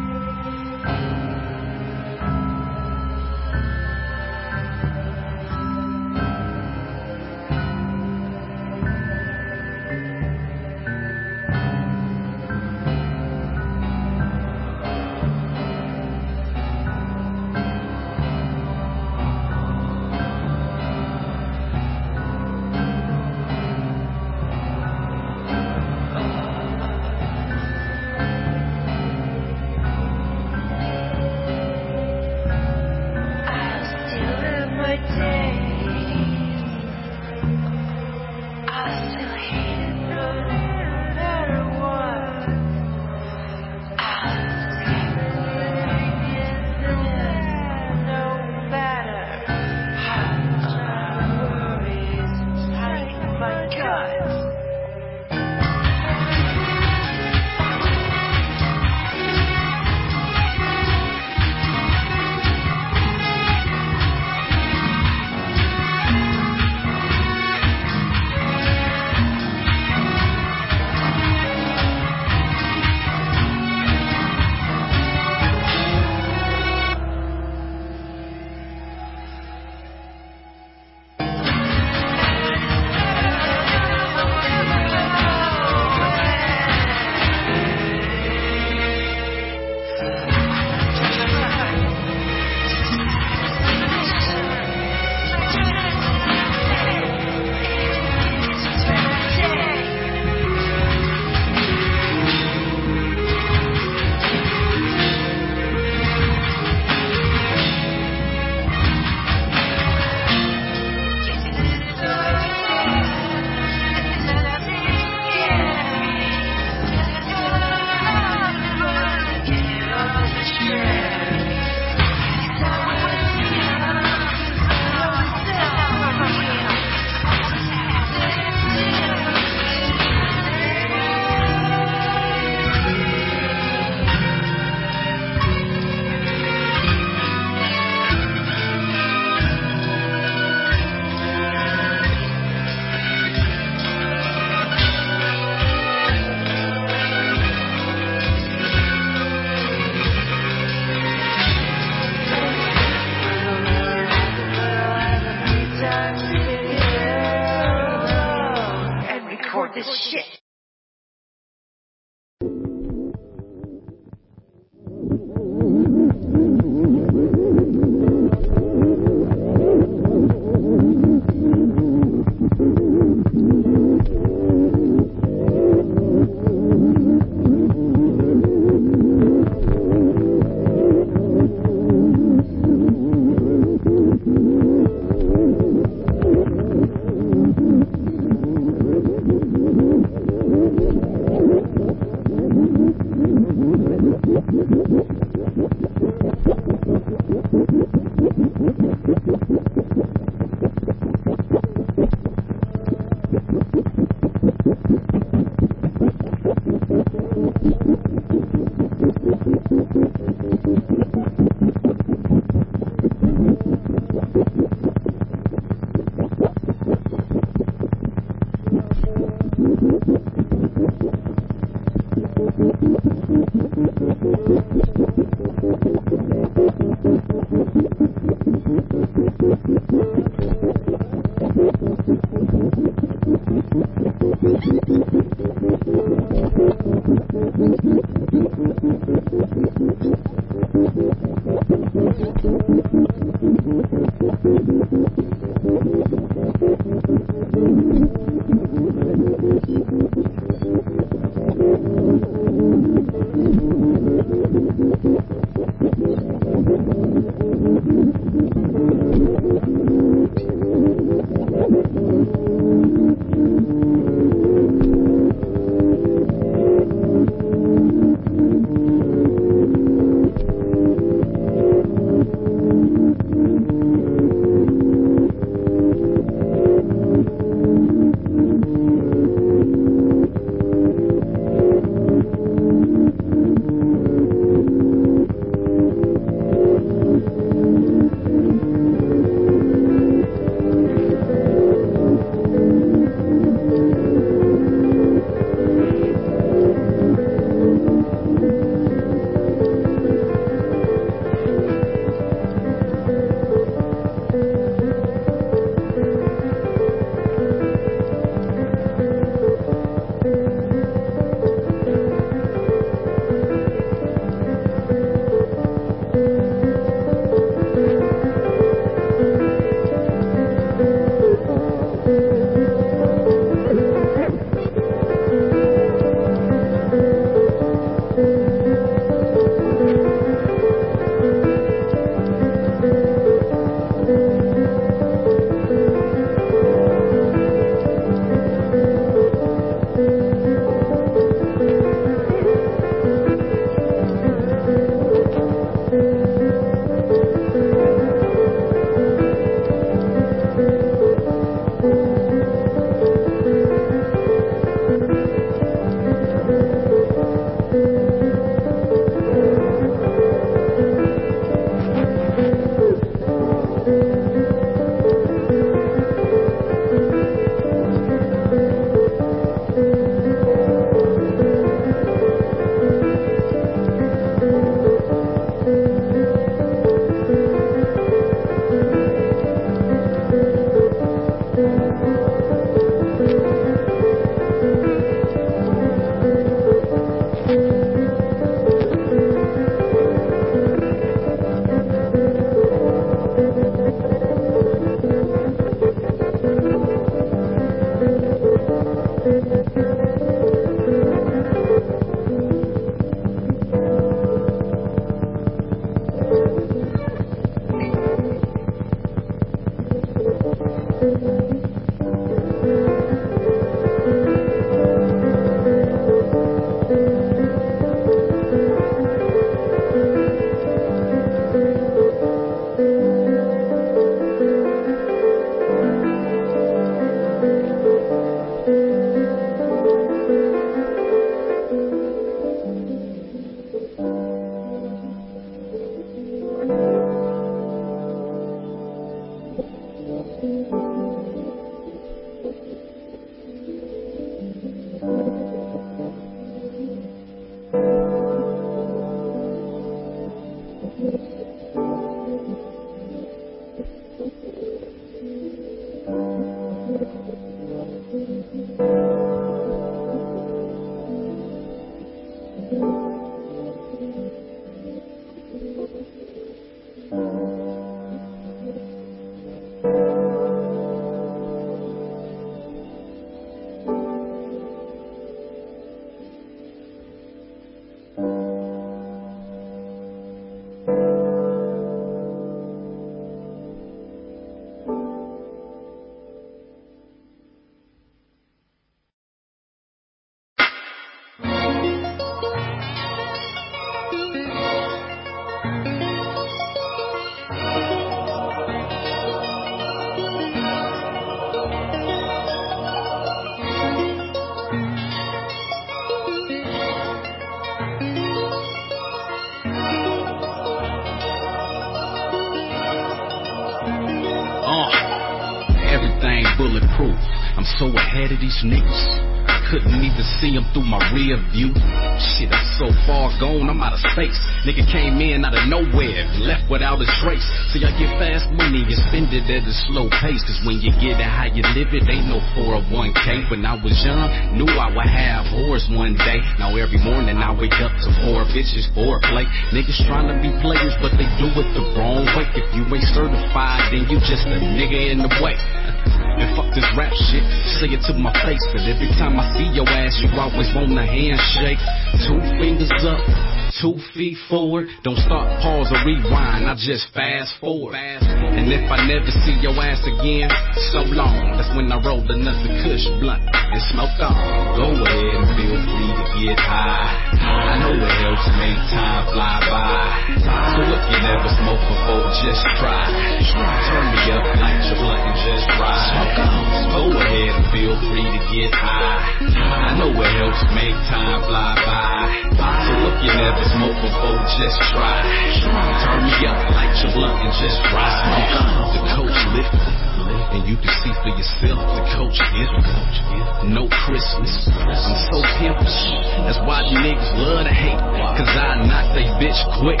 I'm so ahead of these niggas. Couldn't even see him through my rear view. Shit, I'm so far gone, I'm out of space. Nigga came in out of nowhere, left without a trace. See, I get fast money and spend it at a slow pace. Cause when you get it how you live it, ain't no four oh one k. When I was young, knew I would have whores one day. Now every morning I wake up to four bitches, four play. Niggas trying to be players, but they do it the wrong way. If you ain't certified, then you just a nigga in the way. And fuck this rap shit, say it to my face. But every time I see your ass, you always want a handshake. Two fingers up, two feet forward. Don't start, pause, or rewind, I just fast forward. And if I never see your ass again, so long. That's when I roll another kush blunt and smoke on. Go ahead and feel free to get high. I know it helps make time fly by. So if you never smoked before, just try. Turn me up, light your blunt and just ride. Go ahead and feel free to get high. I know it helps make time fly by. So if you never smoked before, just try. Turn me up, light your blunt and just ride. The coach lifted, and you can see for yourself the coach gifted. No Christmas, I'm so pimped. That's why the niggas love to hate, cause I knock they bitch quick.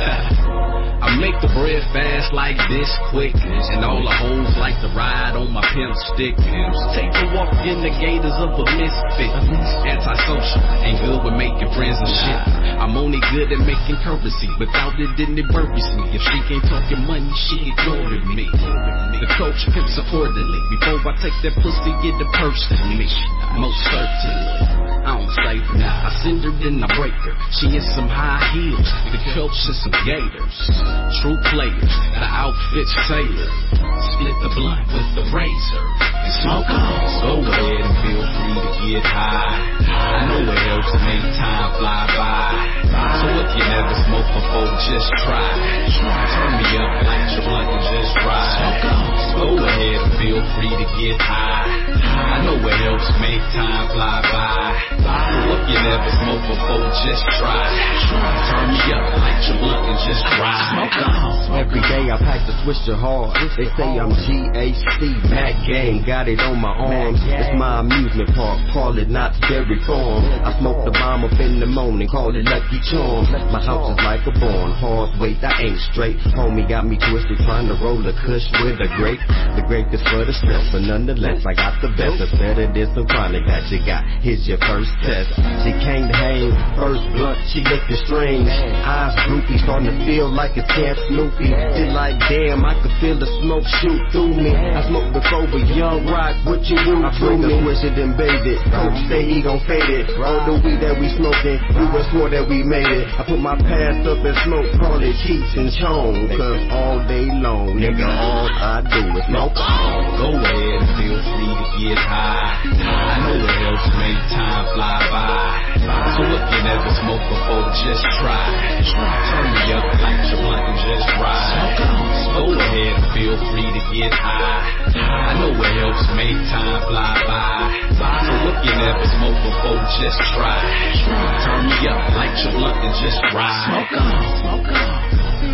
I make the bread fast like this quick, and all the hoes like to ride on my pimp stick. Take a walk in the gators of a misfit. Antisocial, ain't good with making friends and shit. I'm only good at making currency, without it then it worries me. If she ain't talking money, she ignoring me. The coach pimps accordingly. Before I take that pussy, get the purse to me. Most certainly, I don't save her. I send her, then I break her. She in some high heels, the coach is some gators. True players, the outfit's tailored. Split the blunt with the razor and smoke on. Go ahead and feel free to get high. I know it helps make time fly by. So if you never smoked before, just try. Turn me up, light your blunt and just ride. Go ahead and feel free to get high. I know it helps make time fly by. So if you never smoked before, just try. Turn me up, light your blunt and just ride. Every day I pack the Swisher hard. They say I'm G H C, Mac Gang, got it on my arms. It's my amusement park, call it Knott's Berry Farm. I smoke the bomb up in the morning, call it Lucky Charm. My house is like a barn, hard weight, I ain't straight. Homie got me twisted trying to roll a kush with a grape. The grape is for the stress, but nonetheless I got the best. It's better than some chronic that you got. Here's your first test. She came to hang, first blunt, she looking strange. Eyes droopy, starting to feel like it's Camp Snoopy. Feel like damn, I could feel the smoke shoot through me. I smoked before with Young Rock, what you do? I bring the swish it and bathe it. Coach say he gon' fade it. All the weed that we smoking, we was swore that we made it. I put my past up and smoke, call it Cheech and Chong. Cause all day long, nigga, all I do is smoke on. Go ahead and feel free to get high. I know it helps make time fly by. So if you never smoked before, just try. Turn me up, light your blunt and just ride. Go ahead and feel free to get high. I know it helps make time fly by. So if you never smoked before, just try. Turn me up, light your blunt and just ride. Smoke on, smoke on.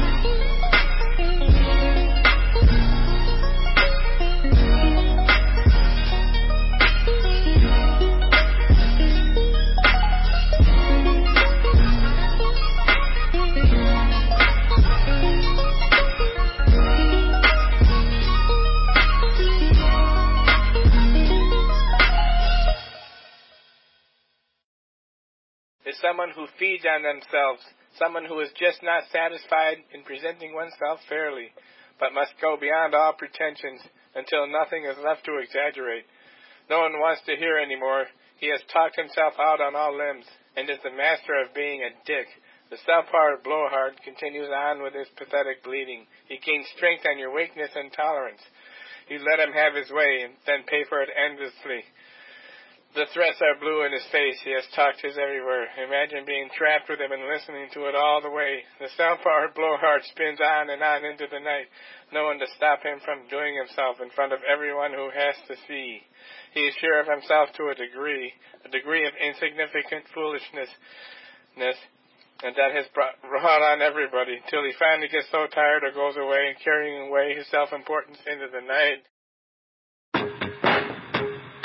Is someone who feeds on themselves, someone who is just not satisfied in presenting oneself fairly, but must go beyond all pretensions until nothing is left to exaggerate. No one wants to hear anymore. He has talked himself out on all limbs, and is the master of being a dick. The self-powered blowhard continues on with his pathetic bleeding. He gains strength on your weakness and tolerance. You let him have his way, and then pay for it endlessly. The threats are blue in his face. He has talked his every word. Imagine being trapped with him and listening to it all the way. The self-powered blowhard spins on and on into the night. No one to stop him from doing himself in front of everyone who has to see. He is sure of himself to a degree, a degree of insignificant foolishness, and that has brought, brought on everybody, till he finally gets so tired or goes away, carrying away his self-importance into the night.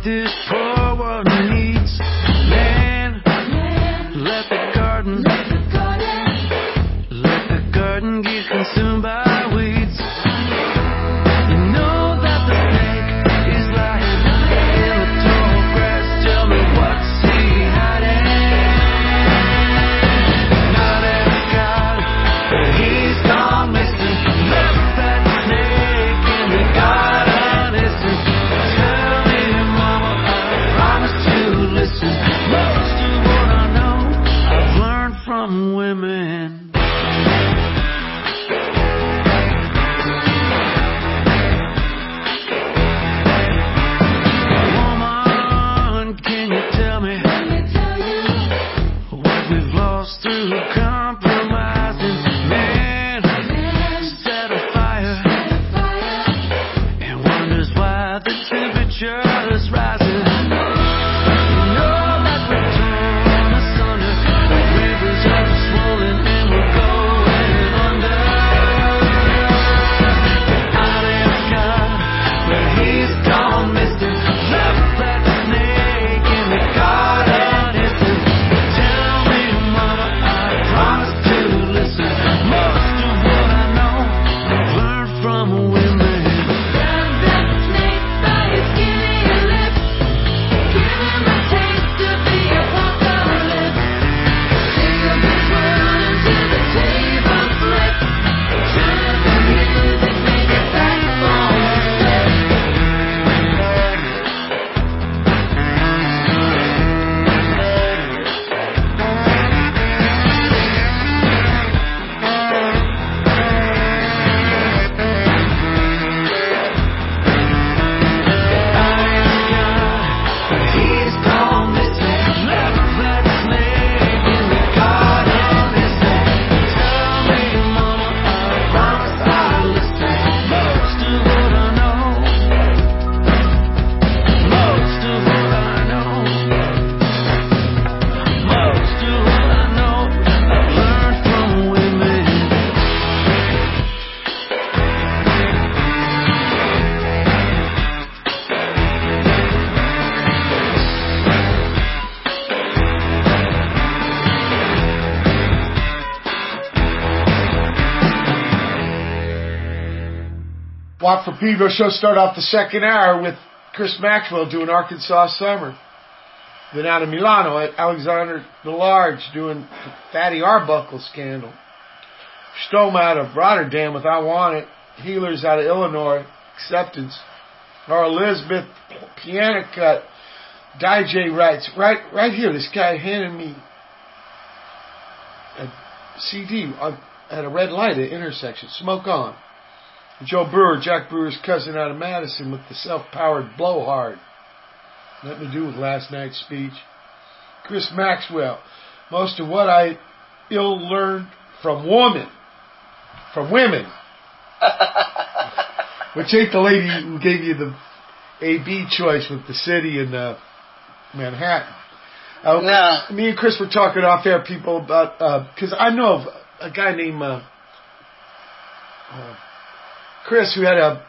what this poor world needs. Man, let the garden, let the garden get consumed by weeds. You know that the snake is lying in the tall grass. Tell me what's he hiding? Not as God, but he's gone missing. Look that snake in the garden, listen. Tell me, mama, I promise to listen. Most of what I know I've learned from women. Woman, can you tell me what we've lost through compromising? Man set a fire and wonders why the temperature is rising. You know that we're torn asunder, the rivers are swollen and we're going under. Out is God, but he's gone missing. Left that snake in the garden hissing. Tell me, mama, I promise to listen. Most of what I know I've learned from women. Grab that snake by his skinny lips. Give him a taste of the apocalypse. Take a big run until the table flips. Turn up the music, make it saxophone slip. He's gone missing. Left that snake in the garden hissing. Tell me, mama, I promise I'll listen. Most of what I know, most of what I know, most of what I know I've learned from women. Walk for Pedro show start off the second hour with Chris Maxwell doing Arkansas Summer. Then out of Milano at Alexander the Large doing Fatty Arbuckle Scandal. Stoma out of Rotterdam with I Want It. Healers out of Illinois, Acceptance. Our Elizabeth Piano Cut. D J writes, right, right here, this guy handed me a C D on, at a red light at intersection. Smoke On. Joe Brewer, Jack Brewer's cousin out of Madison with the self-powered Blowhard. Nothing to do with last night's speech. Chris Maxwell. Most of what I ill learned from women. From women. Which ain't the lady who gave you the A B choice with the city and uh, Manhattan. Uh, No. Me and Chris were talking off air, people, about, because I know of a guy named uh, uh, Chris who had a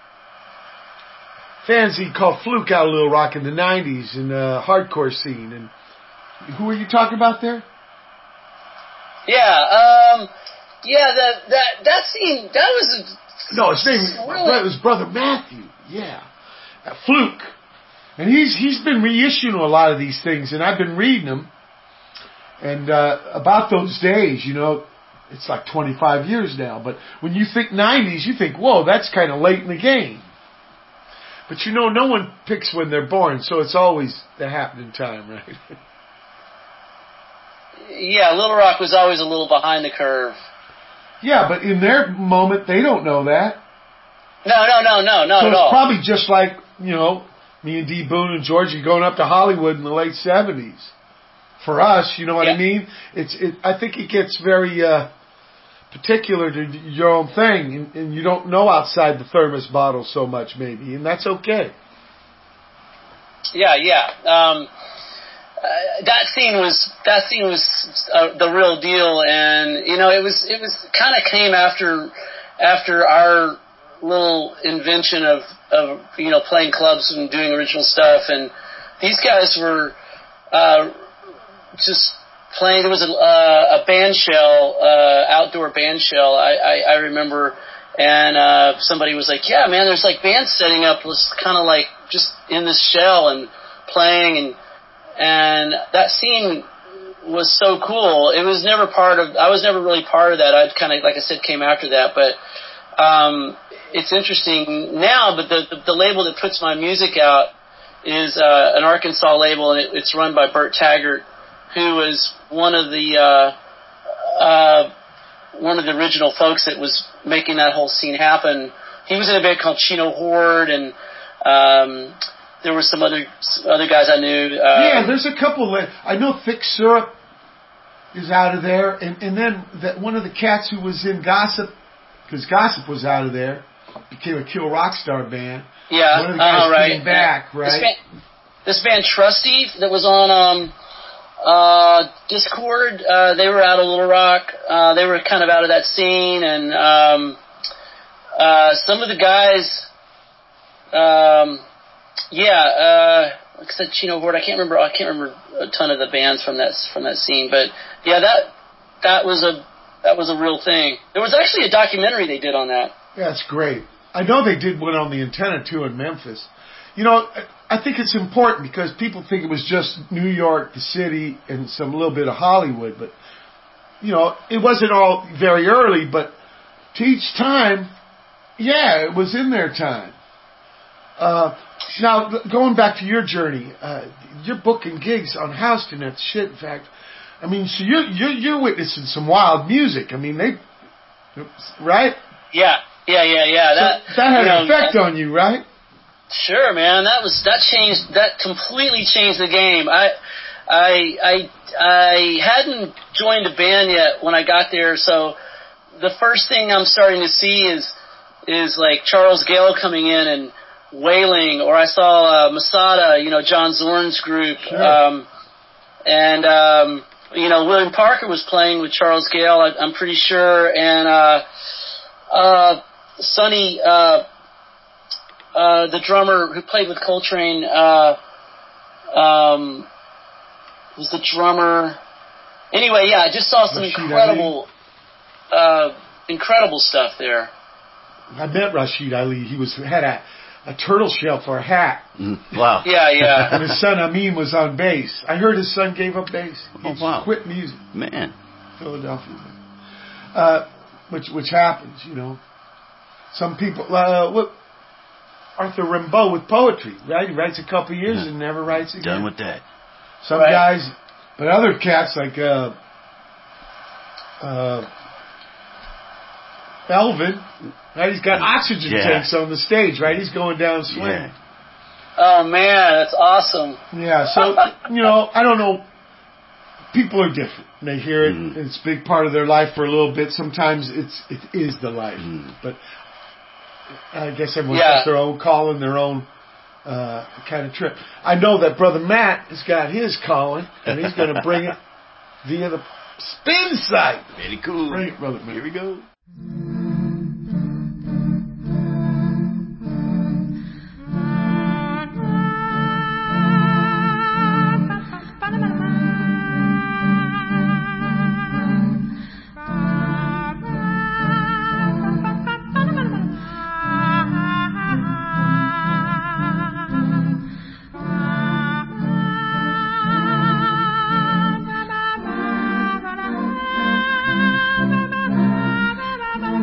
fanzine called Fluke out of Little Rock in the nineties in the hardcore scene. And who were you talking about there? Yeah, um, yeah, that, that, that scene, that was a, No, his name really? it was Brother Matthew. Yeah. Uh, Fluke. And he's he's been reissuing a lot of these things, and I've been reading them. And uh, about those days, you know, it's like twenty-five years now. But when you think nineties, you think, whoa, that's kind of late in the game. But you know, no one picks when they're born, so it's always the happening time, right? Yeah, Little Rock was always a little behind the curve. Yeah, but in their moment, they don't know that. No, no, no, no, not so at it's all. probably just like, you know, me and D. Boone and Georgie going up to Hollywood in the late seventies. For us, you know what yeah. I mean? It's. It, I think it gets very uh, particular to your own thing, and, and you don't know outside the thermos bottle so much, maybe, and that's okay. Yeah, yeah. Um, uh, that scene was that scene was uh, the real deal, and you know, it was it was kind of came after after our little invention of, of, you know, playing clubs and doing original stuff. And these guys were uh, just playing. There was a, uh, a band shell, uh, outdoor band shell, I, I, I remember. And uh, somebody was like, yeah, man, there's like bands setting up, was kind of like just in this shell and playing. And, and that scene was so cool. It was never part of, I was never really part of that. I kind of, like I said, came after that. But um, it's interesting now, but the, the, the label that puts my music out is uh, an Arkansas label, and it, it's run by Bert Taggart, who was one of the uh, uh, one of the original folks that was making that whole scene happen. He was in a band called Chino Horde, and um, there were some other other guys I knew. Uh, yeah, there's a couple. Of, I know Thick Syrup is out of there, and and then that one of the cats who was in Gossip, because Gossip was out of there, became a Kill Rockstar band. Yeah, one of the guys uh, right. came back, right? This band, this band Trusty that was on um, uh, Discord, uh, they were out of Little Rock. Uh, they were kind of out of that scene, and um, uh, some of the guys, um, yeah, uh, like I said, Chino Horde. I can't remember. I can't remember a ton of the bands from that from that scene, but yeah, that that was a that was a real thing. There was actually a documentary they did on that. Yeah, that's great. I know they did one on the Antenna, too, in Memphis. You know, I think it's important because people think it was just New York, the city, and some little bit of Hollywood. But, you know, it wasn't all very early, but to each time, yeah, it was in their time. Uh, now, going back to your journey, uh, you're booking gigs on Houston, that's shit, in fact. I mean, so you're, you're, you're witnessing some wild music. I mean, they, right? Yeah. Yeah, yeah, yeah. That so that had you know, an effect on you, right? Sure, man. That was that changed. That completely changed the game. I, I, I, I hadn't joined a band yet when I got there, so the first thing I'm starting to see is is like Charles Gale coming in and wailing, or I saw uh, Masada, you know, John Zorn's group, sure. um, and um, you know, William Parker was playing with Charles Gale. I, I'm pretty sure, and. uh uh Sonny, uh, uh, the drummer who played with Coltrane, uh, um, was the drummer. Anyway, yeah, I just saw some Rashid incredible, uh, incredible stuff there. I met Rashid Ali. He was had a, a turtle shell for a hat. Mm, wow. Yeah, yeah. And his son Amin was on bass. I heard his son gave up bass. He oh, wow. quit music. Man. Philadelphia. Uh, which which happens, you know. Some people, uh, what, Arthur Rimbaud with poetry, right? He writes a couple years yeah. and never writes again. Done with that. Some right. guys, but other cats like uh, uh, Elvin, right? He's got oxygen yeah. tanks on the stage, right? He's going down swing. Yeah. Oh man, that's awesome. Yeah, so you know, I don't know. People are different. They hear it. Mm. It's a big part of their life for a little bit. Sometimes it's it is the life, mm. but. I guess everyone's yeah. got their own calling, their own uh, kind of trip. I know that Brother Matt has got his calling, and he's going to bring it via the spin site. Very cool. Bring it, Brother Matt. Here we go. Bye.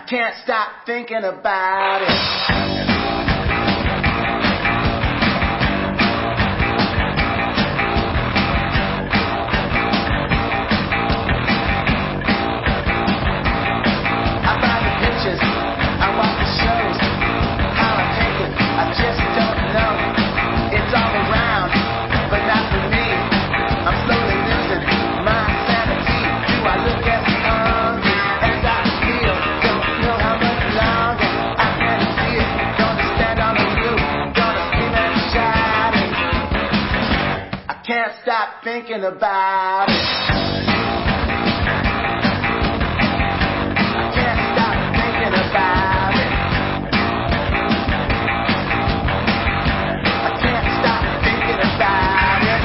can't stop thinking about it. Stop thinking about it. I can't stop thinking about it. I can't stop thinking about it.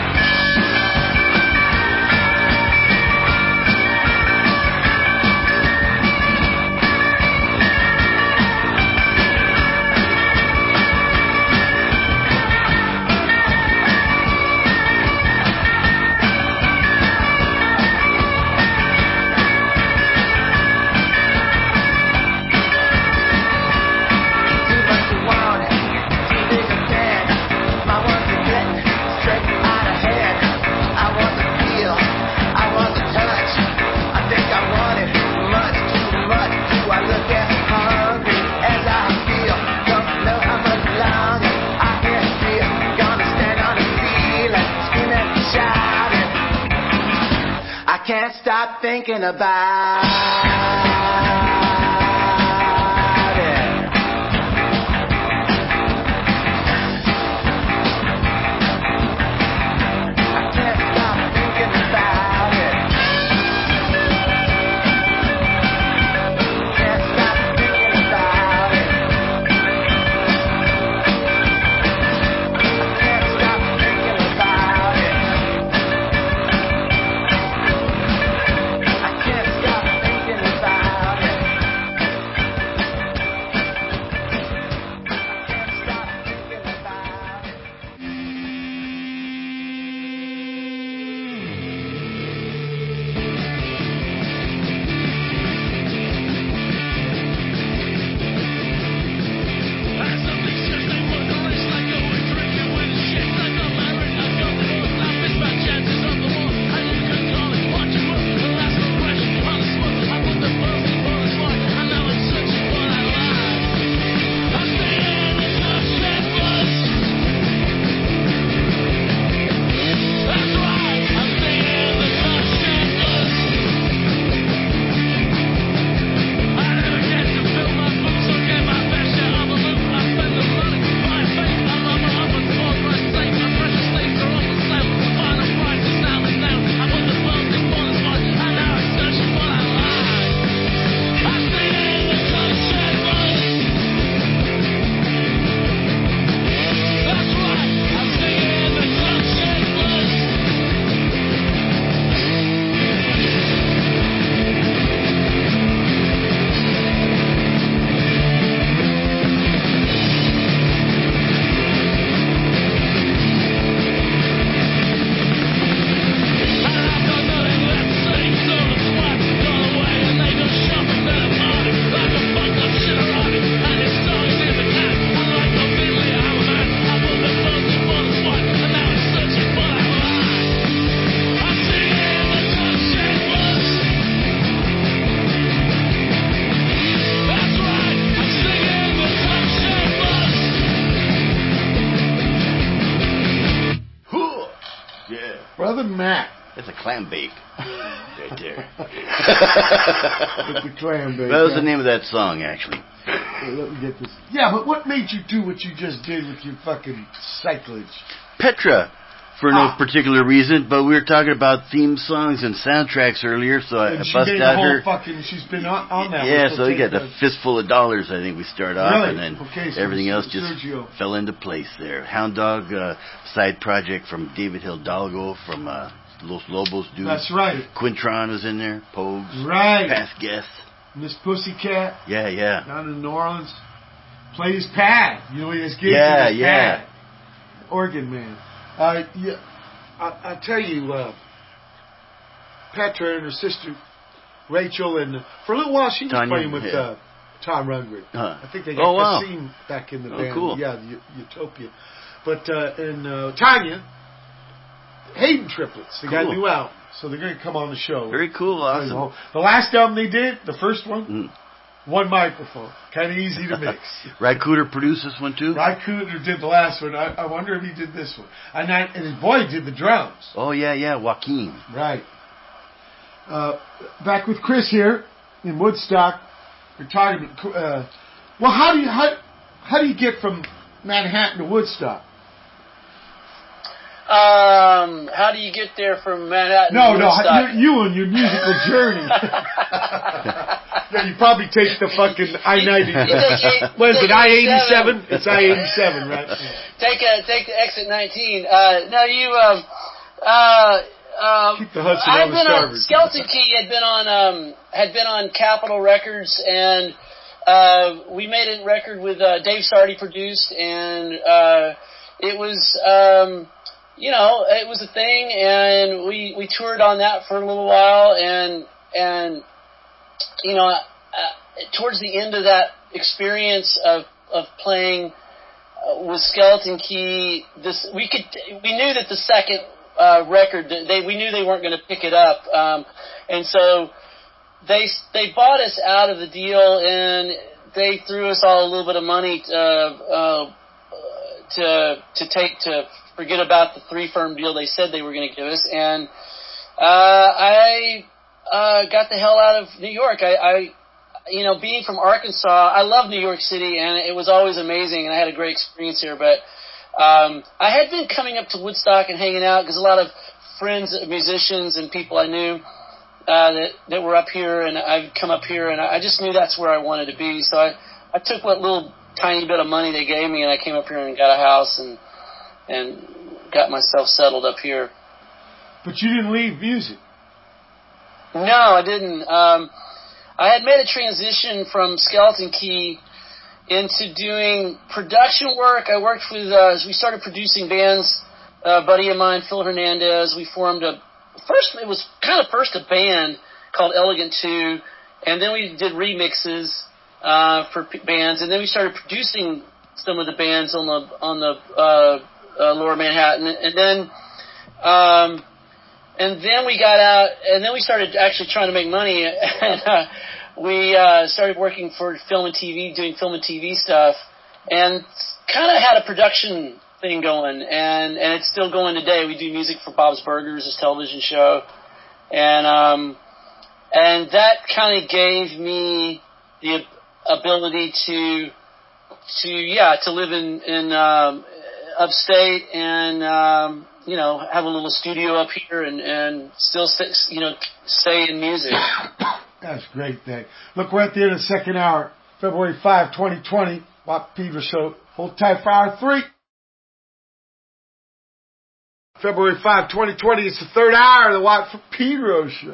Can't stop thinking about it. I can't stop thinking about it. Can't stop thinking about it. I can't stop thinking about it. Brother Matt. That's a clam bake. Right there. It's a clam bake. That was the name of that song, actually. Hey, let me get this. Yeah, but what made you do what you just did with your fucking cyclage? Petra, for no ah. particular reason, but we were talking about theme songs and soundtracks earlier, so and I she busted made out a whole her. Fucking, she's been on, on that. Yeah, one, so we got the a fistful of dollars. I think we start off, really? and then okay, so everything else just Sergio. fell into place there. Hound Dog, uh, side project from David Hidalgo from uh, Los Lobos dude. That's right. Quintron was in there. Pogues. Right. Past guest. Miss Pussycat. Yeah, yeah. Down in New Orleans. Played his pad. You know, he has gigs Yeah, in his yeah. pad. Organ man. Uh, yeah, I, I tell you, uh, Petra and her sister Rachel, and for a little while she was Tanya, playing with yeah. uh, Tom Rundgren. Huh. I think they got Oh, wow. Kassim back in the Oh, band. cool. Yeah, the U- Utopia. But uh, in uh, Tanya, Hayden triplets. They got a Cool. new album, so they're going to come on the show. Very cool. Awesome. The last album they did, the first one, Mm. one microphone, kind of easy to mix. Ry Cooder produced this one too. Ry Cooder did the last one. I, I wonder if he did this one. And, I, and his boy did the drums. Oh yeah, yeah, Joaquin. Right. Uh, back with Chris here in Woodstock. We're talking. Uh, well, how do you how how do you get from Manhattan to Woodstock? Um, how do you get there from Manhattan No, to no, Woodstock? you, you and your musical journey. Yeah, you probably take the fucking I ninety. What is it? I eighty-seven. It's I eighty-seven, right? Take a take the exit nineteen. Uh, no, you. Um, uh, um, Keep the Hudson I've on the been starboard. on Skeleton Key had been on um, had been on Capitol Records, and uh, we made a record with uh, Dave Sardi produced, and uh, it was. Um, You know, it was a thing, and we, we toured on that for a little while, and and you know, uh, towards the end of that experience of of playing uh, with Skeleton Key, this we could we knew that the second uh, record they we knew they weren't going to pick it up, um, and so they they bought us out of the deal, and they threw us all a little bit of money to uh, to to take to. Forget about the three firm deal they said they were going to give us, and uh, I uh, got the hell out of New York. I, I, you know, being from Arkansas, I love New York City, and it was always amazing, and I had a great experience here. But um, I had been coming up to Woodstock and hanging out because a lot of friends, musicians, and people I knew uh, that that were up here, and I'd come up here, and I just knew that's where I wanted to be. So I, I took what little tiny bit of money they gave me, and I came up here and got a house and. and got myself settled up here. But you didn't leave music. No, I didn't. Um, I had made a transition from Skeleton Key into doing production work. I worked with, uh, as we started producing bands, a buddy of mine, Phil Hernandez, we formed a, first, it was kind of first a band called Elegant two, and then we did remixes uh, for p- bands, and then we started producing some of the bands on the, on the, uh, Uh, Lower Manhattan, and then, um, and then we got out, and then we started actually trying to make money, and uh, we uh, started working for film and T V, doing film and T V stuff, and kind of had a production thing going, and and it's still going today. We do music for Bob's Burgers, this television show, and um, and that kind of gave me the ability to to yeah to live in in um, upstate and, um, you know, have a little studio up here and, and still, stay, you know, stay in music. That's a great thing. Look, we're at the end of the second hour, February fifth, twenty twenty, Watt Pedro Show. Hold tight for hour three. February fifth, twenty twenty, it's the third hour of the Watt Pedro Show.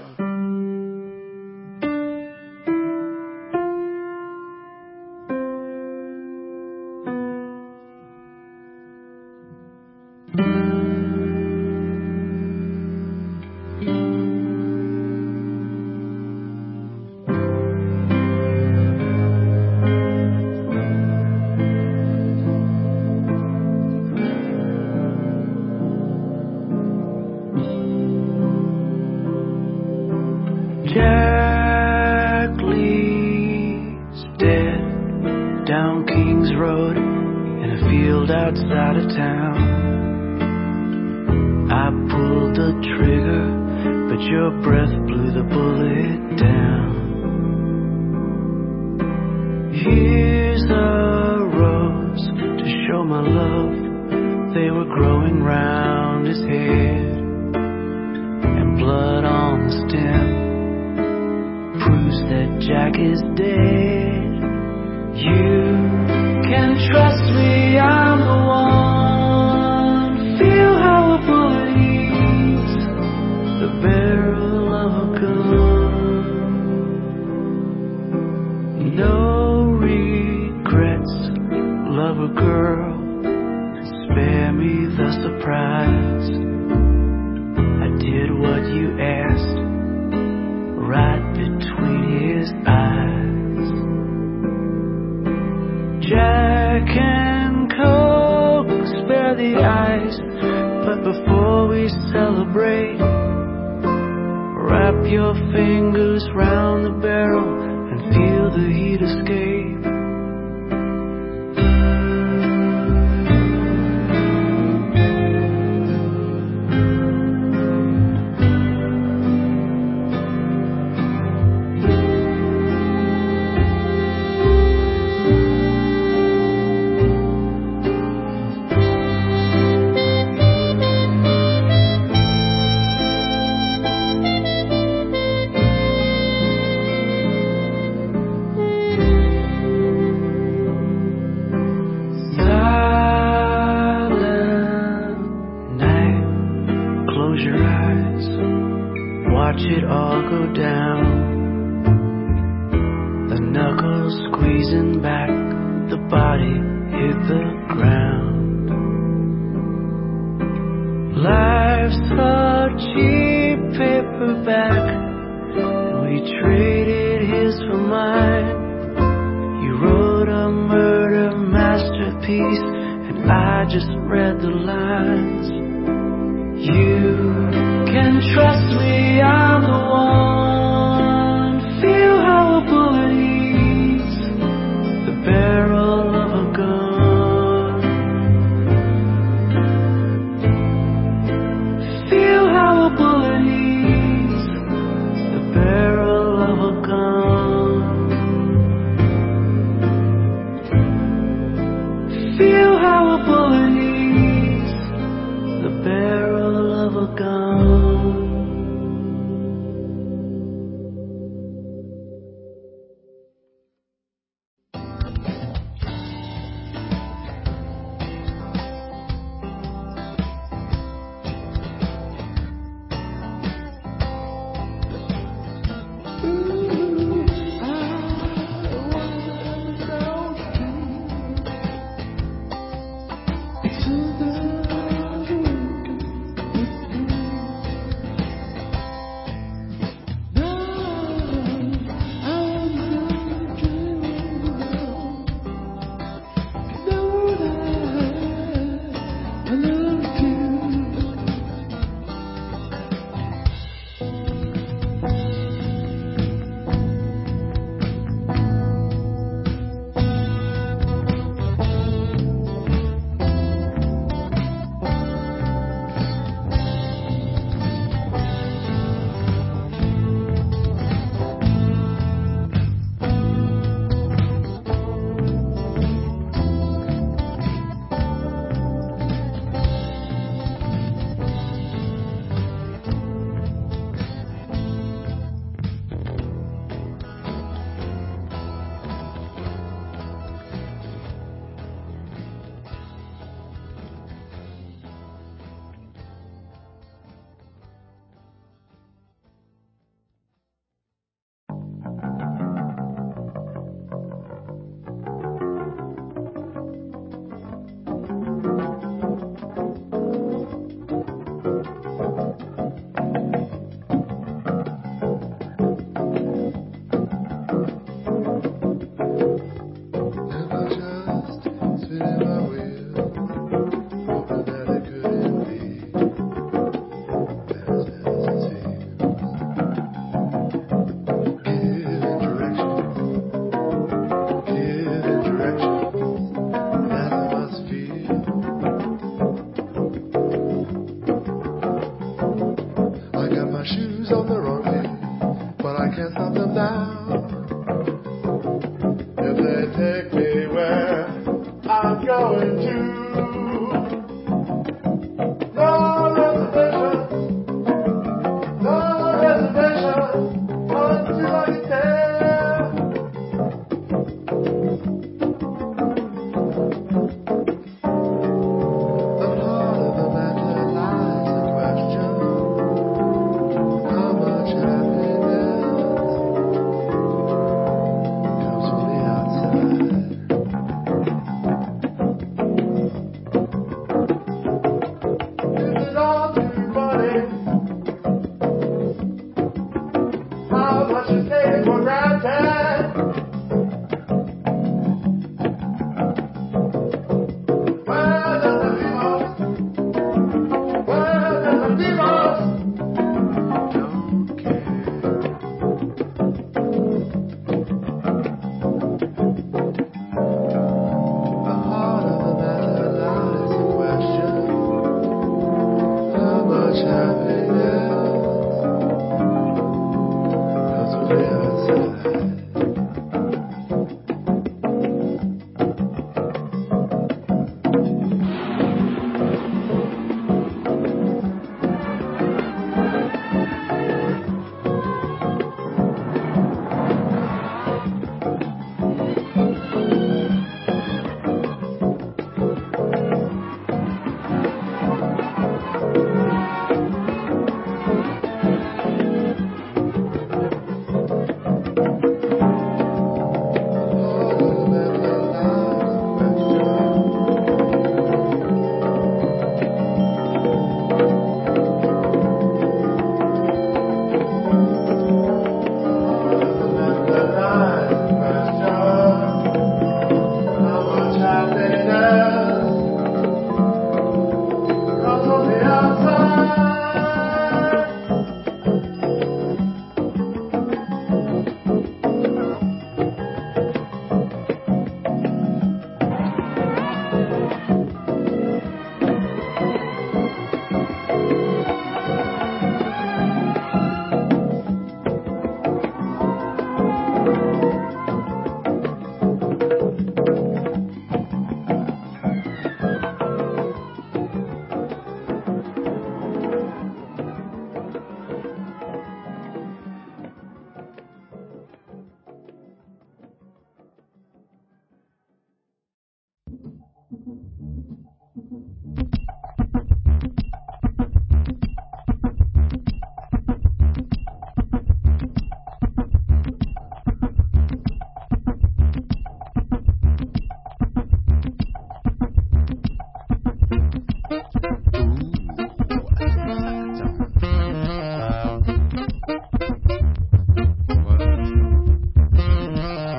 Right between his eyes. Jack and Coke, spare the ice. But before we celebrate, wrap your fingers round the barrel and feel the heat escape. Watch it all go down. The knuckles squeezing back, the body hit the ground. Life's a cheap paperback, and we traded his for mine. You wrote a murder masterpiece, and I just read the lines. You can trust me, I'm the one. Feel how a bullet eats the barrel of a gun. Feel how a bullet eats the barrel of a gun. Feel how a bullet eats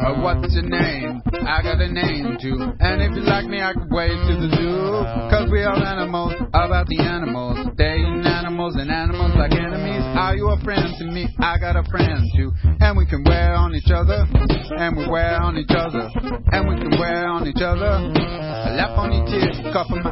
Uh, what's your name? I got a name too. And if you like me, I could wait to the zoo. Cause we all animals, about the animals. They ain't animals and animals like enemies. Are you a friend to me? I got a friend too. And we can wear on each other. And we wear on each other. And we can wear on each other. A lap on your tear, you cuff 'em up.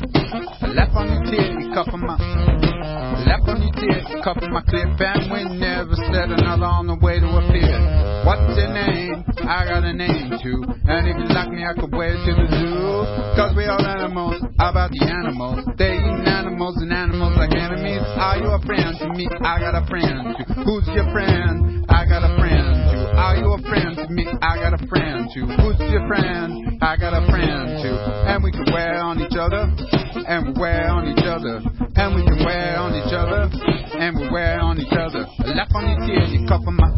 A lap on your tear, you cuff 'em up. A lap on your tear, you cuff 'em up. Clip and we never said another on the way to appear. What's your name? I got a name too. And if you like me, I could wear it to the zoo. Cause we all animals, about the animals. They eat animals and animals like enemies. Are you a friend to me? I got a friend too. Who's your friend? I got a friend too. Are you a friend to me? I got a friend too. Who's your friend? I got a friend too. And we can wear on each other. And we wear on each other. And we can wear on each other. And we wear on each other. A lap on your tear, you cuff 'em up.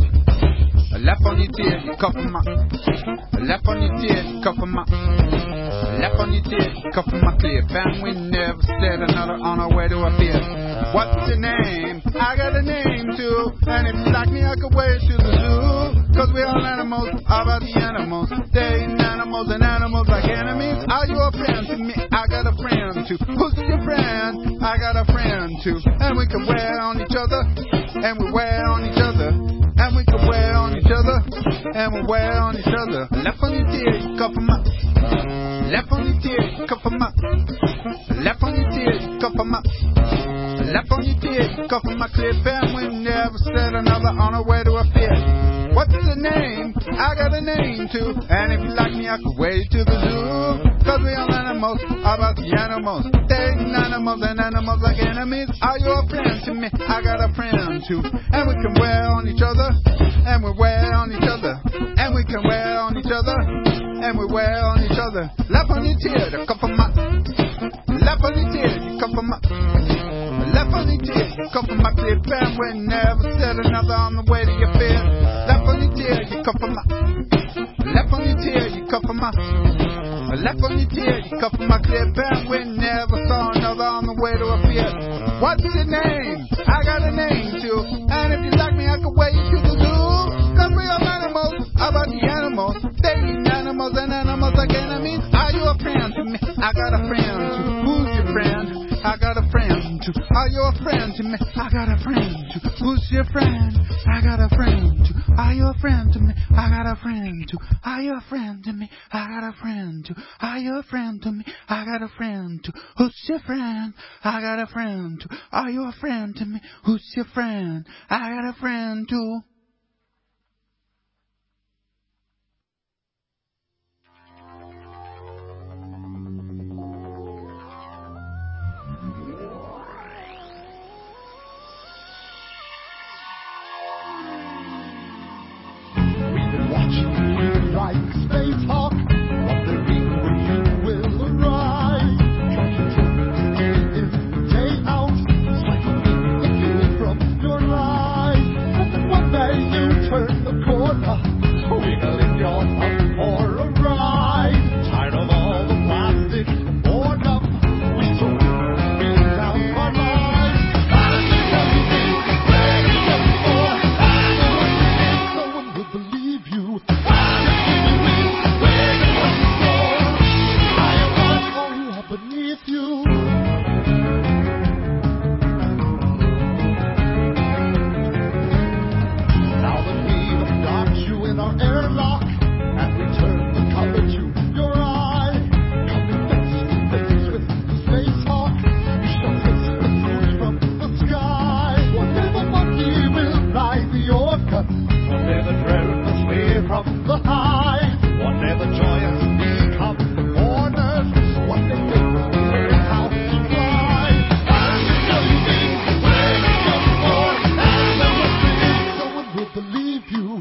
A lap on your tear, you cuff 'em up. A lap on your tear, you cuff 'em up. A lap on your tear, you cuff 'em up. Clear. And we never said another on our way to appear. What's your name? I got a name too. And if you like me, I could wear it to the zoo. Cause we all animals, about the animals. They ain't animals and animals like enemies. Are you a friend to me? I got a friend too. Who's your friend? I got a friend too. And we can wear on each other. And we wear on each other. And we can wear on each other. And we wear on each other. Left on your tear, you cuff 'em up. Left on your tear, you cuff 'em up. Left on your tear, you cuff 'em up. Left on your tear, you cuff 'em up. Clear and we never said another on our way to appear. What's the name? I got a name too. And if you like me, I could wear you to the zoo. Cause we all animals, about the animals. They ain't animals and animals like enemies. Are you a friend to me? I got a friend too. And we can wear on each other. And we wear on each other. And we can wear on each other. And we wear on each other. Lap on your tear, the cuff 'em up. Lap on your tear, you cuff 'em up. Lap on your tear, you cuff 'em up. Clear and we never said another on the way to your fear. Lap on your tear, you cuff 'em up. Lap on your tear, you cuff 'em up. Lap on your tear, you cuff 'em up. Clear and we never saw another on the way to appear. What's your name? I got a name too. And if you like me, I could wear you to the zoo. Cause we all animals, about the animals. They eat animals and animals like enemies. Are you a friend to me? I got a friend too. Who's your friend? I got a friend too. Are you a friend to me? I got a friend too. Who's your friend? I got a friend too. Are you a friend to me? I got a friend too. Are you a friend to me? I got a friend too. Are you a friend to me? I got a friend too. Who's your friend? I got a friend too. Are you a friend to me? Who's your friend? I got a friend too. Like Space Hawk, wondering when you will arrive. Day in, day out, cycling the feeling from your life. And then one day you turn the corner, wiggling your thumb for a ride. Tired of all the plastic boredom, we so feel down our lives. And you know you think ready for, and no one will believe you. Beneath you. Now that we've got you in our airlock, and we turn the color to your eye, coming face to face with the Space Hawk, you shall taste the fruit from the sky. One day the monkey will ride the orca, one day the dread must flee from the hive, one day the joyous bee come the mourners, one day believe you.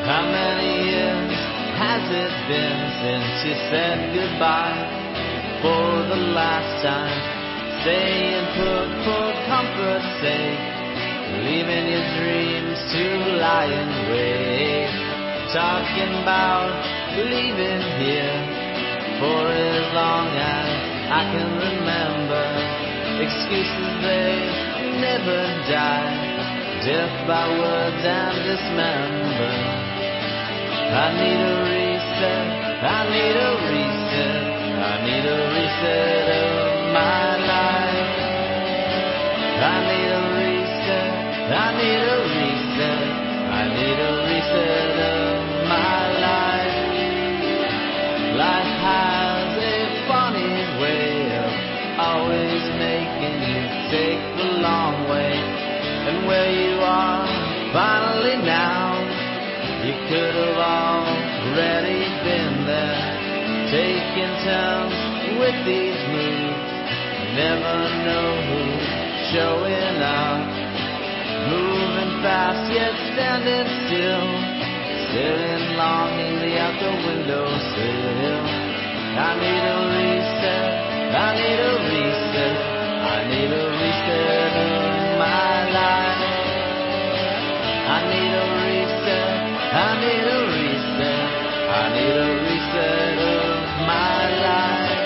How many years has it been since you said goodbye for the last time? Saying for, for comfort's sake, leaving your dreams to lie in wait. Talking about leaving here for as long as I can remember. Excuses, they never die, death by words and dismember. I need a reset, I need a reset, I need a reset of my life. I need a reset, I need a reset, I need a reset of my life. Life has a funny way of always making you take the long way. And where you are finally now, you could have already been there, taking turns with these moves. Never know who's showing up, moving fast yet standing still, staring longingly out the windowsill. I need a reset, I need a reset, I need a reset of my life. I need a reset, I need a reset, I need a reset of my life.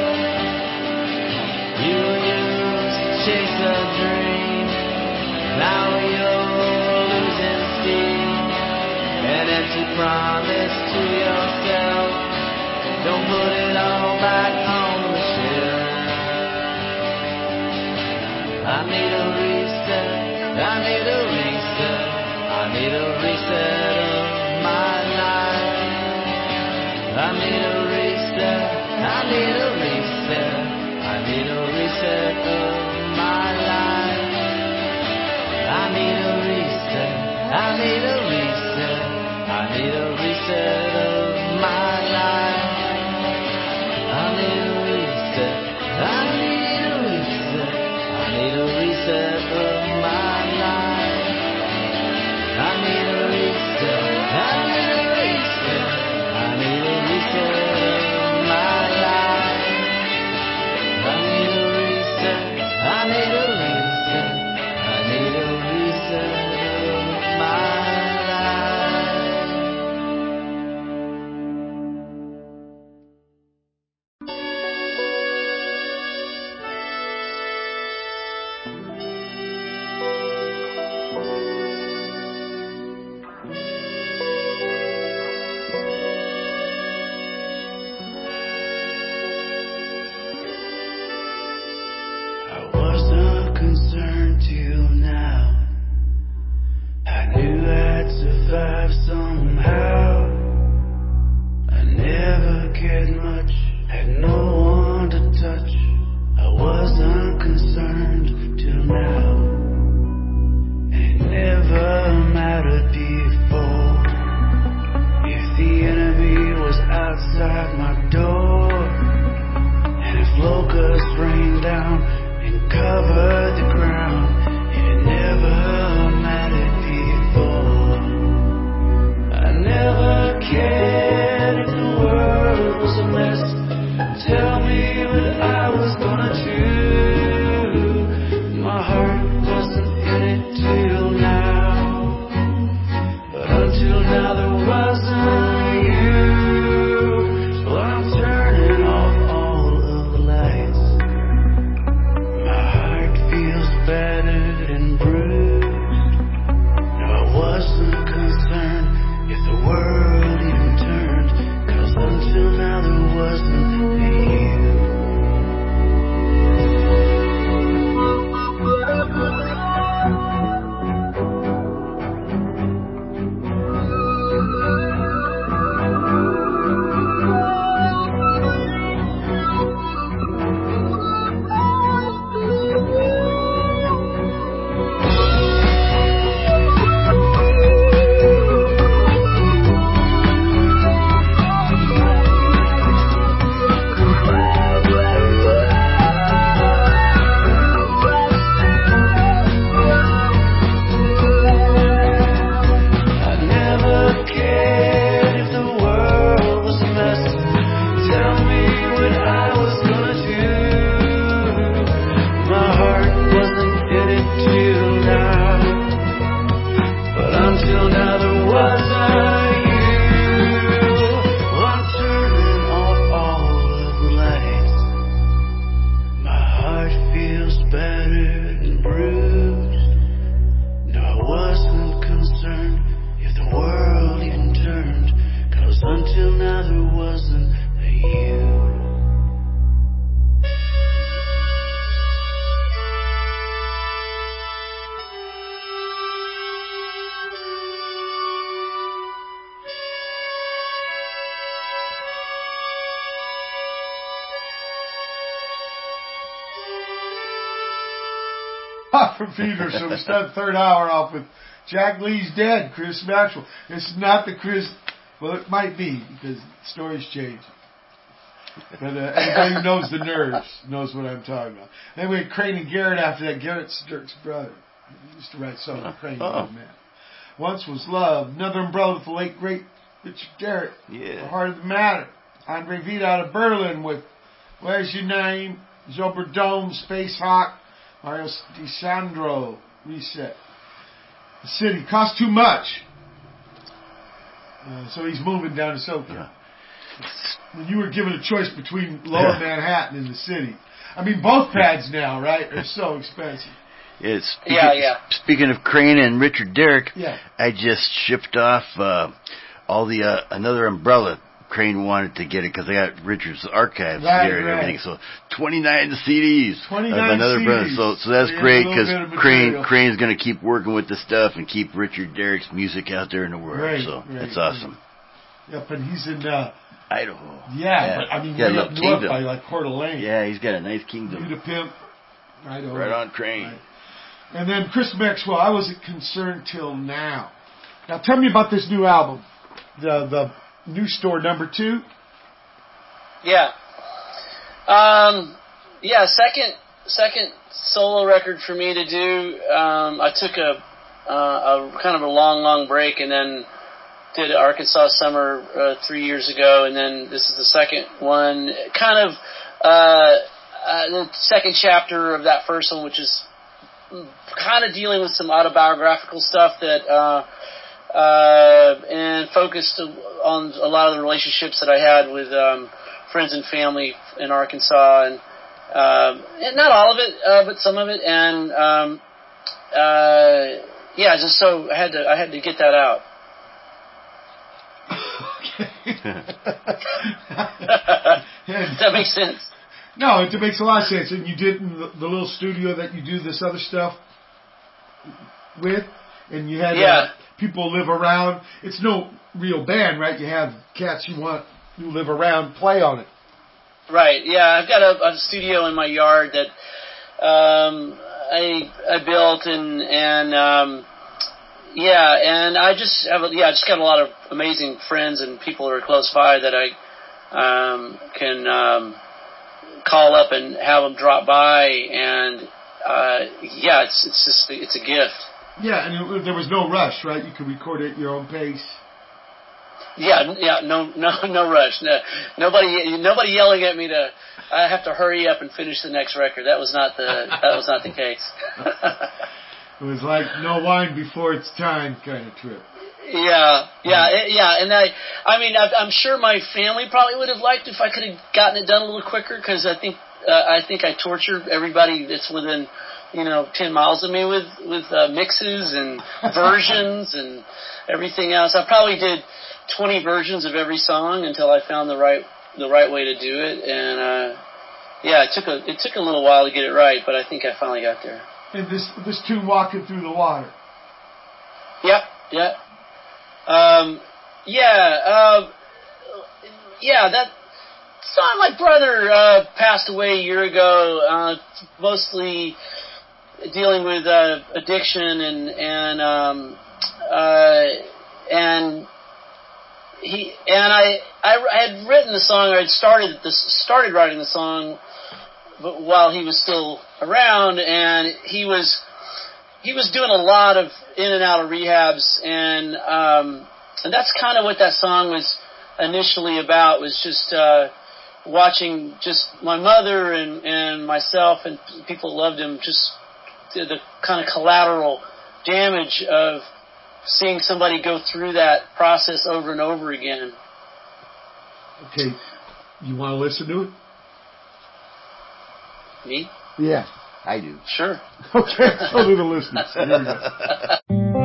You used to chase a dream, now you're losing steam. An empty promise to yourself, don't put it all back on the shelf. I need a reset, I need a reset, I need a reset of my life. I need a reset, I need a reset, I need a reset of my life. I need a reset, I need a reset, I need a reset of my life. I need a reset, I need a reset, I need a reset of my life. I need a reset, I need a reset, I need a reset of my life. I need a reset, I need a reset, I need a reset of my life. I wasn't concerned till now. I knew I'd survive somehow. I never cared much, had no one to touch. I wasn't concerned till now. And it never mattered before if the enemy was outside my door, and if locusts rained down and covered the ground. It never mattered before. I never cared if the world was a mess. Tell me what I was gonna do. My heart wasn't in it till now, but until now there wasn't you. Well, I'm turning off all of the lights. My heart feels battered and bruised. No, I wasn't concerned if the world even turned, 'cause until now there wasn't you. until now there wasn't you. Well, I'm turning off all of the lights. My heart feels battered and bruised. No, I wasn't concerned if the world even turned, 'cause until now there wasn't a you. Hot from Fever. So we start the third hour off with Jack Lee's dead, Chris Maxwell. This is not the Chris, well, it might be, because stories change. But uh, anybody who knows the Nerves knows what I'm talking about. Then we had Crane and Garrett after that. Garrett's Dirk's brother. He used to write songs with Crane, Oh. man. Once Was Love. Another Umbrella with the late, great Richard Garrett. Yeah. The Heart of the Matter. Andre Vita out of Berlin with Where's Your Name? Zobra Dome, Space Hawk. Mario DeSandro, Reset. The City cost too much. Uh, so he's moving down to SoCal. Yeah. When you were given a choice between Lower Manhattan and the city. I mean, both pads now, right, are so expensive. It's speaking, Yeah, yeah. Speaking of Crane and Richard Derrick, Yeah. I just shipped off uh, all the uh, another umbrella. Crane wanted to get it because I got Richard's archives Right, here and right. everything. So twenty-nine C Ds twenty-nine of another C Ds. brother. So so that's So you have great a little because bit of Crane material. Crane's going to keep working with the stuff and keep Richard Derrick's music out there in the world. Right, so right, that's awesome. Yep, and he's in, uh, Idaho. yeah, but I mean, yeah, way little up north kingdom. by like Coeur d'Alene. Yeah, he's got a nice kingdom. You to Pimp, Idaho. Right on Crane. Right. And then Chris Maxwell, I wasn't concerned till now. Now tell me about this new album, the the New Store number two. Yeah. Um, yeah, second second solo record for me to do. Um, I took a, uh, a kind of a long, long break and then did Arkansas Summer uh, three years ago, and then this is the second one. Kind of uh, uh, the second chapter of that first one, which is kind of dealing with some autobiographical stuff that uh, uh, and focused on a lot of the relationships that I had with um, friends and family in Arkansas, and, um, and not all of it, uh, but some of it, and um, uh, yeah, just so I had to I had to get that out. Does that make sense? No, it makes a lot of sense. And you did in the, the little studio that you do this other stuff with, and you had Yeah. uh, people live around. It's no real band, right? You have cats you want who live around play on it. Right. Yeah, I've got a, a studio in my yard that um, I I built, and and um, yeah, and I just have a, yeah, I just got a lot of amazing friends and people who are close by that I um, can um, call up and have them drop by, and uh, yeah, it's it's just it's a gift. Yeah, and it, there was no rush, right? You could record it at your own pace. Yeah, yeah, no, no, no rush. No, nobody, nobody yelling at me to. I have to hurry up and finish the next record. That was not the. That was not the case. It was like no wine before it's time kind of trip. Yeah, yeah, it, yeah, and I, I mean, I, I'm sure my family probably would have liked if I could have gotten it done a little quicker, because I think, uh, I think I torture everybody that's within, you know, ten miles of me with with uh, mixes and versions and everything else. I probably did twenty versions of every song until I found the right the right way to do it, and uh, yeah, it took a it took a little while to get it right, but I think I finally got there. And this this tune, Walking Through the Water. Yep, yep. Um, yeah, uh, yeah, that song, my brother, uh, passed away a year ago, uh, mostly dealing with, uh, addiction and, and, um, uh, and he, and I, I, I had written the song, I had started this, started writing the song but while he was still around, and he was, he was doing a lot of in and out of rehabs, and um, and that's kind of what that song was initially about, was just uh, watching just my mother and, and myself and people who loved him, just the, the kind of collateral damage of seeing somebody go through that process over and over again. Okay, you want to listen to it? Me? Yeah, I do. Sure. Okay, I'll do the listening. Here we go.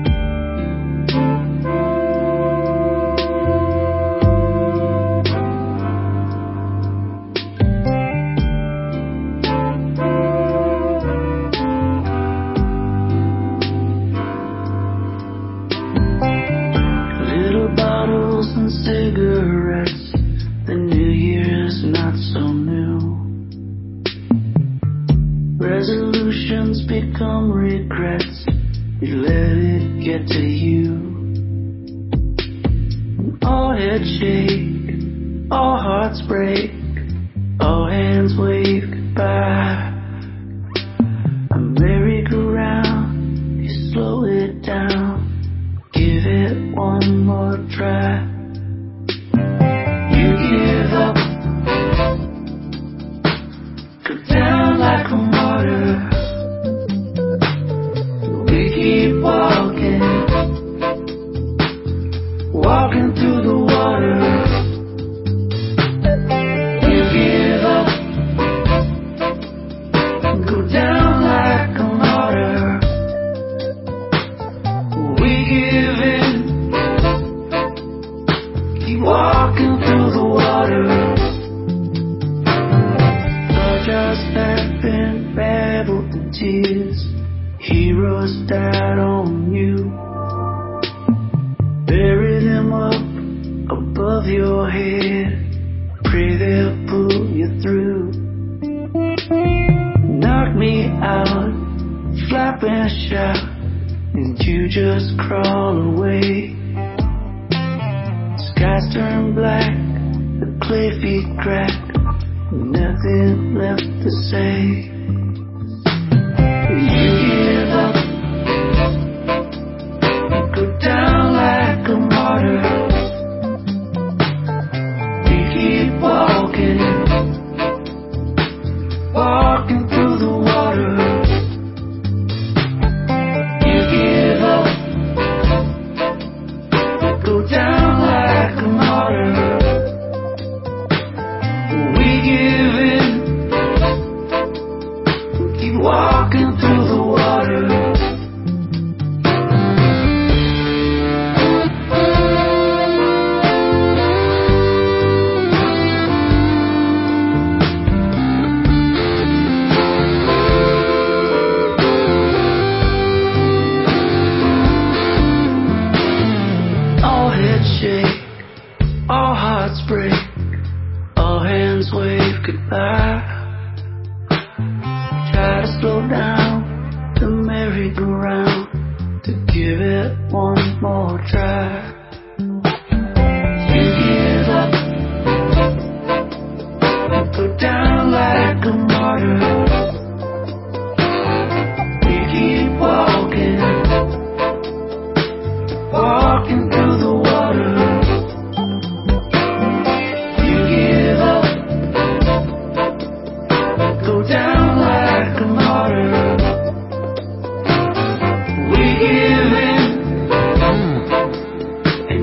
Little bottles and cigarettes. The new year is not so new. Resolutions become regrets. You let it get to you. All heads shake, all hearts break, all hands wave goodbye. A merry-go-round, you slow it down. Give it one more try. You give up, go down like a martyr. We keep walking, walking through the water. You give up, go down like a martyr. We give in, keep walking through the water. Soldiers have been babbled in tears. Heroes died on you. Bury them up above your head. Pray they'll pull you through. Knock me out, flap and shout, and you just crawl away. Skies turn black, the clay feet crack, nothing left to say. You give up, go down like a martyr. We keep walking, walking through the water. You give up, go down like a martyr. We give in, keep walking through the water. All heads shake, all hearts break, all hands wave goodbye. Try to slow down the merry-go-round, to give it one more try. You give up, go down like a martyr. We keep walking, walking through the water. You give up, go down like a martyr. We give in,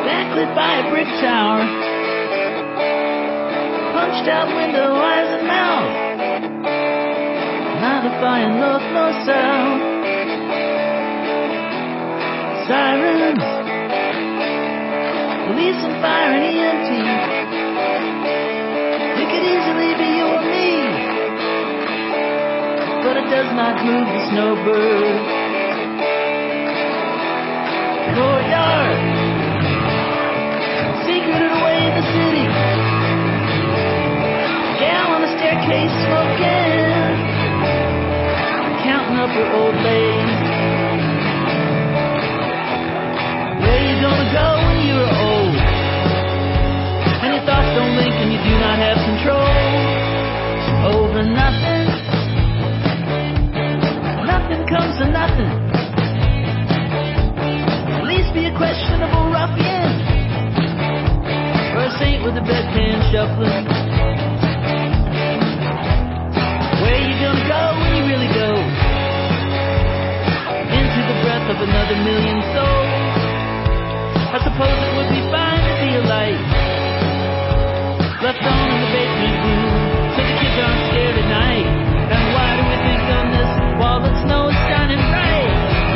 backlit by a brick tower, punched out window, eyes and mouth, neither fire north nor south. Sirens, police and fire and E M T. It could easily be you or me, but it does not move the snowbird. Courtyard, secreted away in the city. Gal on the staircase smoking, counting up her old lady. Where you gonna go when you're old? And your thoughts don't link and you do not have control over nothing. Nothing comes to nothing. At least be a questionable ruffian, or a saint with a bedpan shuffling. Where you gonna go when you really go? Into the breath of another million souls. I suppose it would be fine to be a light left on in the basement room, so the kids aren't scared at night. And why do we think on this while the snow is shining bright?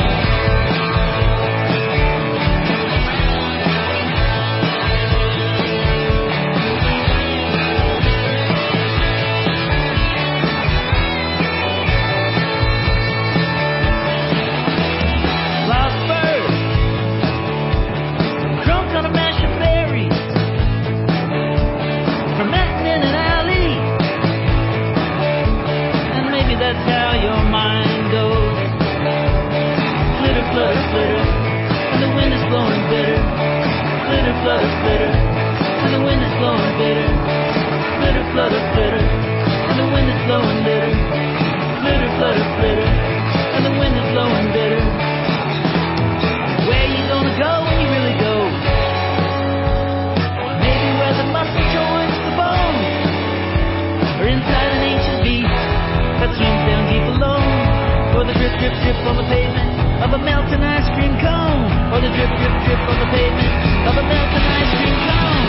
Flutter, flitter, and the wind is blowing bitter. Flitter, flutter, flitter, and the wind is blowing bitter. Flitter, flutter, flitter, and the wind is blowing bitter. Where you gonna go when you really go? Maybe where the muscle joins the bone, or inside an ancient beast that swims down deep below, or the drip, drip, drip on the pavement of a melting ice cream cone, or the drip, drip, drip on the pavement of a melting ice cream cone.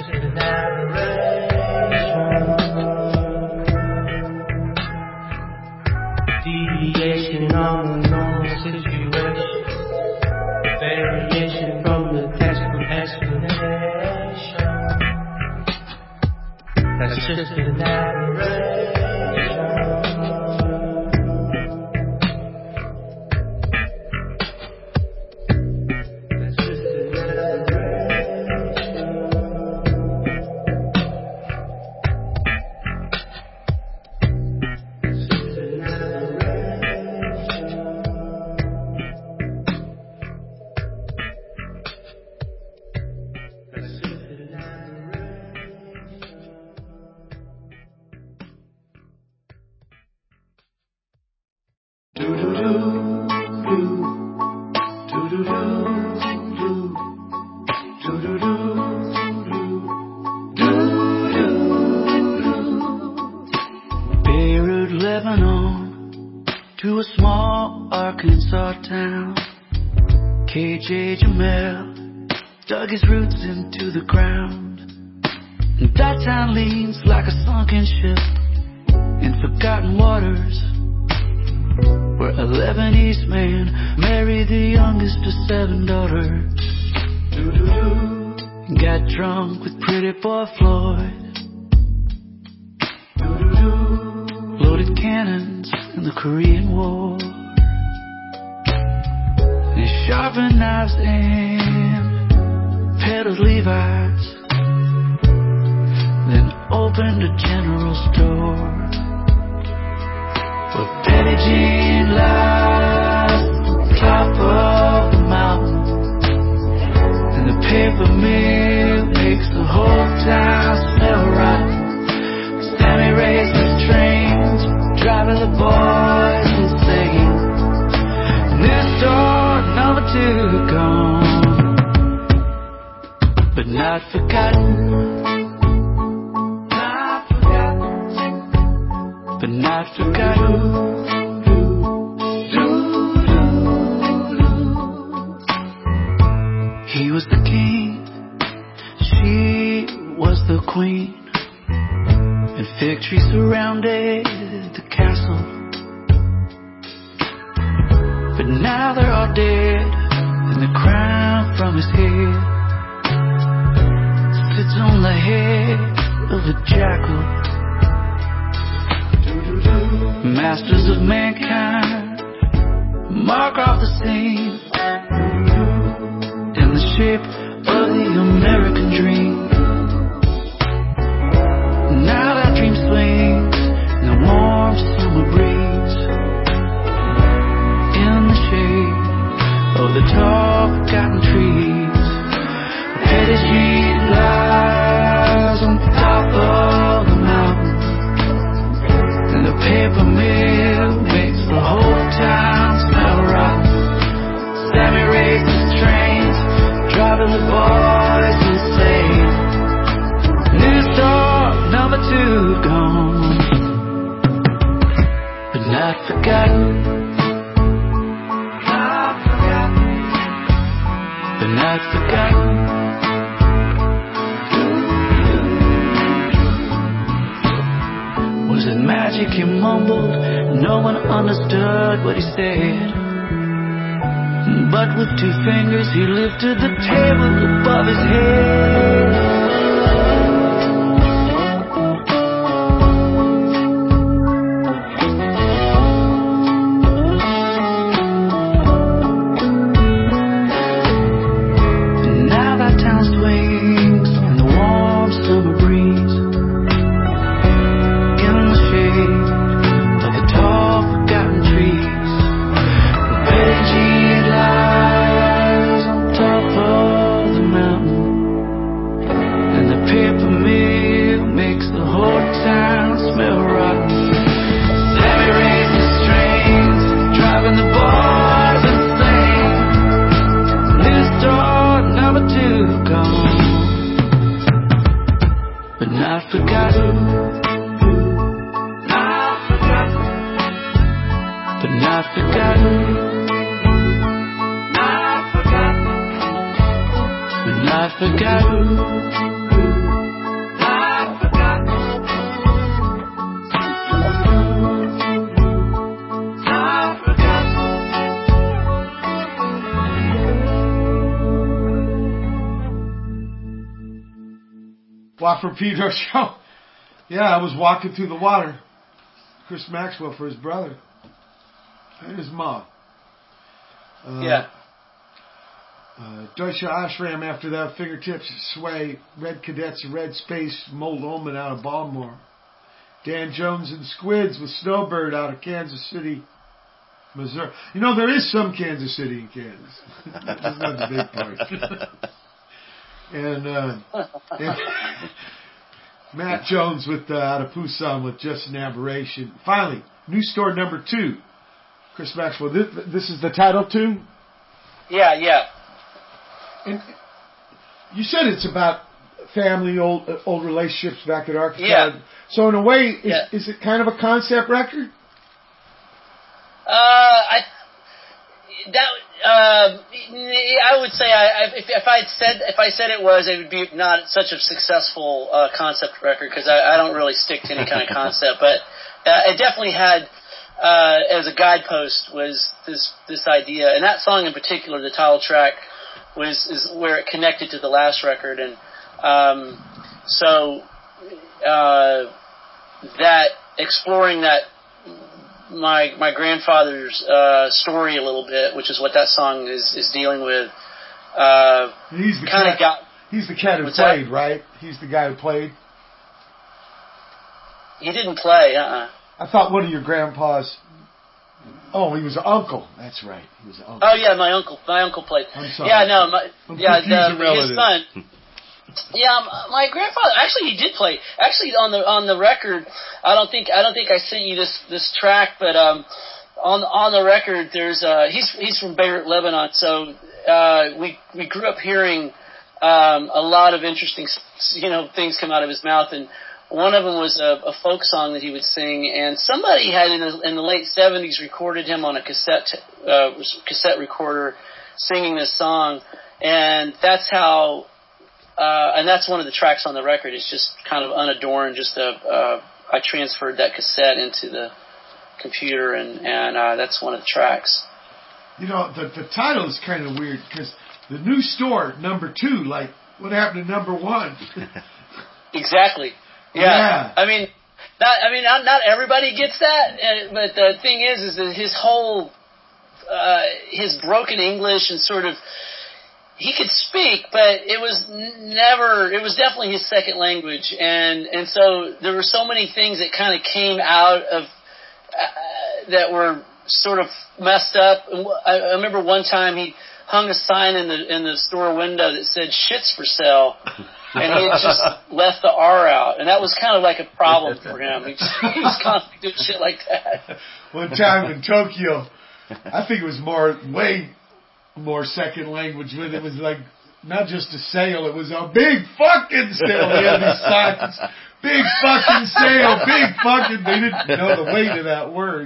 just an aberration. Deviation on the normal situation. Variation from the textbook explanation. That's just an aberration. Beirut, Lebanon, to a small Arkansas town. K J Jamel dug his roots into the ground. And that town leans like a sunken ship in forgotten waters, where a Lebanese man married the youngest of seven daughters. Got drunk with pretty boy Floyd. Loaded cannons in the Korean War. They sharpened knives and peddled Levi's, then opened a general store where Petty Jean lies on top of the mountain, and the paper mill makes the whole town smell rotten. Sammy races trains, driving the boys insane. This door number two gone, but not forgotten. Not forgotten, but not forgotten. He was the king, she was the queen, and fig trees surrounded the castle. But now they're all dead, and the crown from his head sits on the head of a jackal. Masters of mankind mark off the scene in the shape of the American dream. Now that dream swings in the warm summer breeze, in the shade of the tall cotton trees. Petty Jean lies on top of the mountain, and the paper mill makes the whole town smell rotten. Sammy races trains, driving the boys insane. New store number two gone, but not forgotten. Not forgotten, but not forgotten. Was it magic he mumbled? No one understood what he said. But with two fingers he lifted the table above his head. Not forgotten. Walk for Pedro show. Yeah, I was walking through the water. Chris Maxwell for his brother and his mom. Uh, yeah. Uh, Deutsche Ashram after that, Fingertips Sway, Red Cadets, Red Space, Mold Omen out of Baltimore. Dan Jones and Squids with Snowbird out of Kansas City, Missouri. You know, there is some Kansas City in Kansas. That's not the big part. and, uh, and Matt Jones with uh, out of Pusan with Just an Aberration. Finally, New Store number two. Chris Maxwell. This, this is the title tune? Yeah, yeah. And you said it's about family, old old relationships back at Arkansas. Yeah. So in a way, is, yeah. is it kind of a concept record? Uh, I that uh, I would say I if if I said if I said it was, it would be not such a successful uh, concept record because I, I don't really stick to any kind of concept, but uh, it definitely had uh, as a guidepost was this this idea, and that song in particular, the title track, was is where it connected to the last record, and um, so uh, that exploring that. my my grandfather's uh, story a little bit, which is what that song is, is dealing with. Uh, he's the kind of got. He's the cat who played, that? right? He's the guy who played. He didn't play. Uh. Uh-uh. I thought one of your grandpas. Oh, he was an uncle. That's right. He was an uncle. Oh yeah, my uncle. My uncle played. I'm sorry. Yeah, no, my I'm yeah, the, his son. Hmm. Yeah, my grandfather actually he did play. Actually, on the on the record, I don't think I don't think I sent you this this track, but um, on on the record, there's uh he's he's from Beirut, Lebanon, so uh we we grew up hearing um a lot of interesting you know things come out of his mouth, and one of them was a, a folk song that he would sing, and somebody had in the, in the late seventies recorded him on a cassette uh, cassette recorder singing this song, and that's how. Uh, and that's one of the tracks on the record. It's just kind of unadorned. Just a, uh, I transferred that cassette into the computer, and and uh, that's one of the tracks. You know, the the title is kind of weird because the New Store number two. Like, what happened to number one? Exactly. Yeah. yeah. I mean, not I mean not not everybody gets that, but the thing is, is that his whole uh, his broken English and sort of. He could speak, but it was never, it was definitely his second language. And, and so there were so many things that kind of came out of, uh, that were sort of messed up. I, I remember one time he hung a sign in the, in the store window that said shits for sale. And he had just left the R out. And that was kind of like a problem for him. He, just, he was constantly doing shit like that. One time in Tokyo, I think it was more, way more second language with it. It was like not just a sale, it was a big fucking sale. They had these signs. Big fucking sale, big fucking, they didn't know the weight of that word.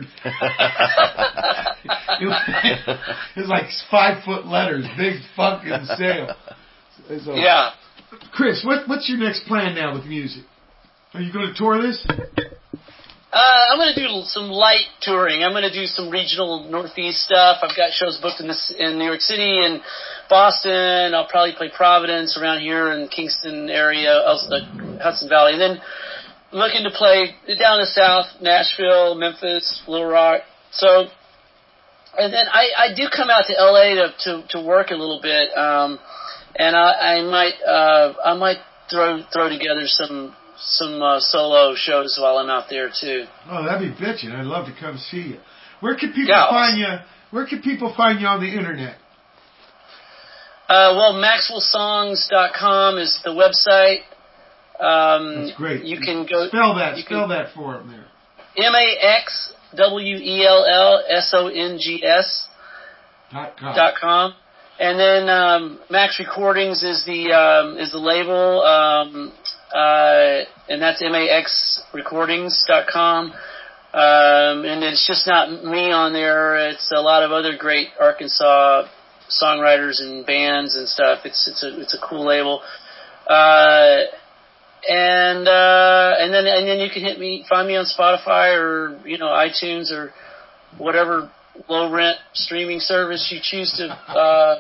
It was, it was like five foot letters, big fucking sale. So, yeah. Chris, what, what's your next plan now with music? Are you going to tour this? Uh, I'm going to do some light touring. I'm going to do some regional Northeast stuff. I've got shows booked in this, in New York City and Boston. I'll probably play Providence around here in Kingston area, also Hudson Valley. And then I'm looking to play down the South, Nashville, Memphis, Little Rock. So, and then I, I do come out to L A to, to, to work a little bit. Um, and I, I might, uh, I might throw, throw together some, some uh, solo shows while I'm out there too. Oh, that'd be bitchin'. I'd love to come see you. Where can people yeah, find you? Where can people find you on the internet? Uh, well, Maxwell Songs dot com is the website. Um, That's great. You can go spell that. Spell can, that for them there. M A X W E L L S O N G S dot com. Dot com. And then um, Max Recordings is the um, is the label. Um, Uh, and that's M A X recordings dot com. Um, and it's just not me on there. It's a lot of other great Arkansas songwriters and bands and stuff. It's, it's a, it's a cool label. Uh, and, uh, and then, and then you can hit me, find me on Spotify or, you know, iTunes or whatever low rent streaming service you choose to, uh,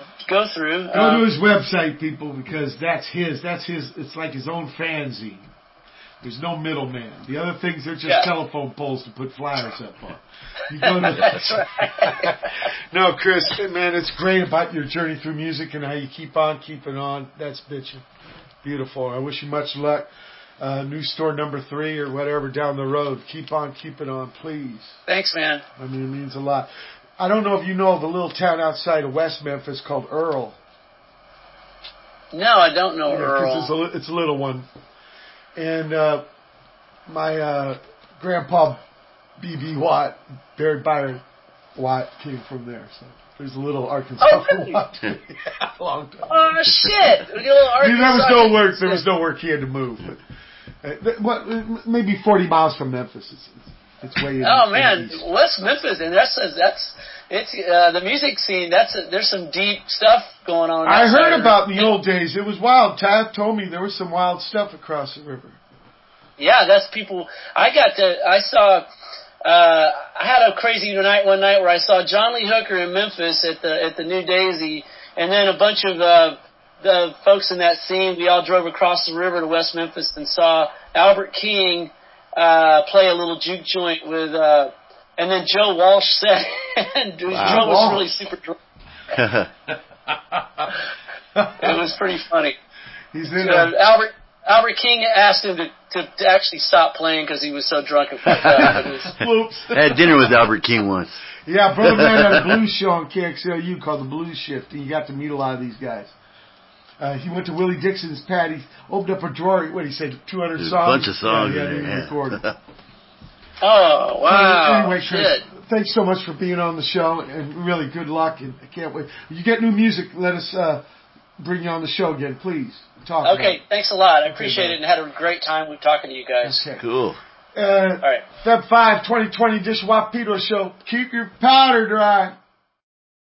go through. Go um, to his website, people, because that's his. That's his. It's like his own fanzine. There's no middleman. The other things are just Yeah. telephone poles to put flyers up on. You go to that's right. No, Chris, man, it's great about your journey through music and how you keep on keeping on. That's bitchin'. Beautiful. I wish you much luck. Uh, new store number three or whatever down the road. Keep on keeping on, please. Thanks, man. I mean, it means a lot. I don't know if you know of a little town outside of West Memphis called Earl. No, I don't know Yeah, 'cause Earl. It's a, li- it's a little one. And uh, my uh, grandpa, B B. Watt, Barry Byron Watt, came from there. So there's a little Arkansas Oh, really? Watt. Yeah, a long time. Oh, shit. You know, I mean, there was Arkansas- no work. There was no work. He had to move. But, uh, th- what, maybe forty miles from Memphis. It's, it's, it's way in Oh in man, the east. West Memphis, and that's that's it's uh, the music scene. That's a, there's some deep stuff going on. I that heard side. about in the old days. It was wild. Tav told me there was some wild stuff across the river. Yeah, that's people. I got to. I saw. Uh, I had a crazy night one night where I saw John Lee Hooker in Memphis at the at the New Daisy, and then a bunch of uh, the folks in that scene. We all drove across the river to West Memphis and saw Albert King uh, play a little juke joint with. Uh, And then Joe Walsh said, and Joe Wow. was really super drunk. It was pretty funny. He's in uh, a- Albert Albert King asked him to, to, to actually stop playing because he was so drunk and fucked up. It was, Whoops. I had dinner with Albert King once. Yeah, Brother Man had a blues show on K X L U called The Blues Shift, and you got to meet a lot of these guys. Uh, he went to Willie Dixon's pad. He opened up a drawer. What did he say? two hundred There's songs. a bunch of songs Yeah, in he there. had Yeah. recorded. oh wow! Anyway, Chris, Shit. thanks so much for being on the show, and really good luck. And I can't wait. If you get new music, let us uh, bring you on the show again, please. Talk. Okay, about thanks a lot. I appreciate bud. it and had a great time with talking to you guys. it. Okay. Cool. Uh, All right. Feb five, twenty twenty, Dish Wapito Show. Keep your powder dry.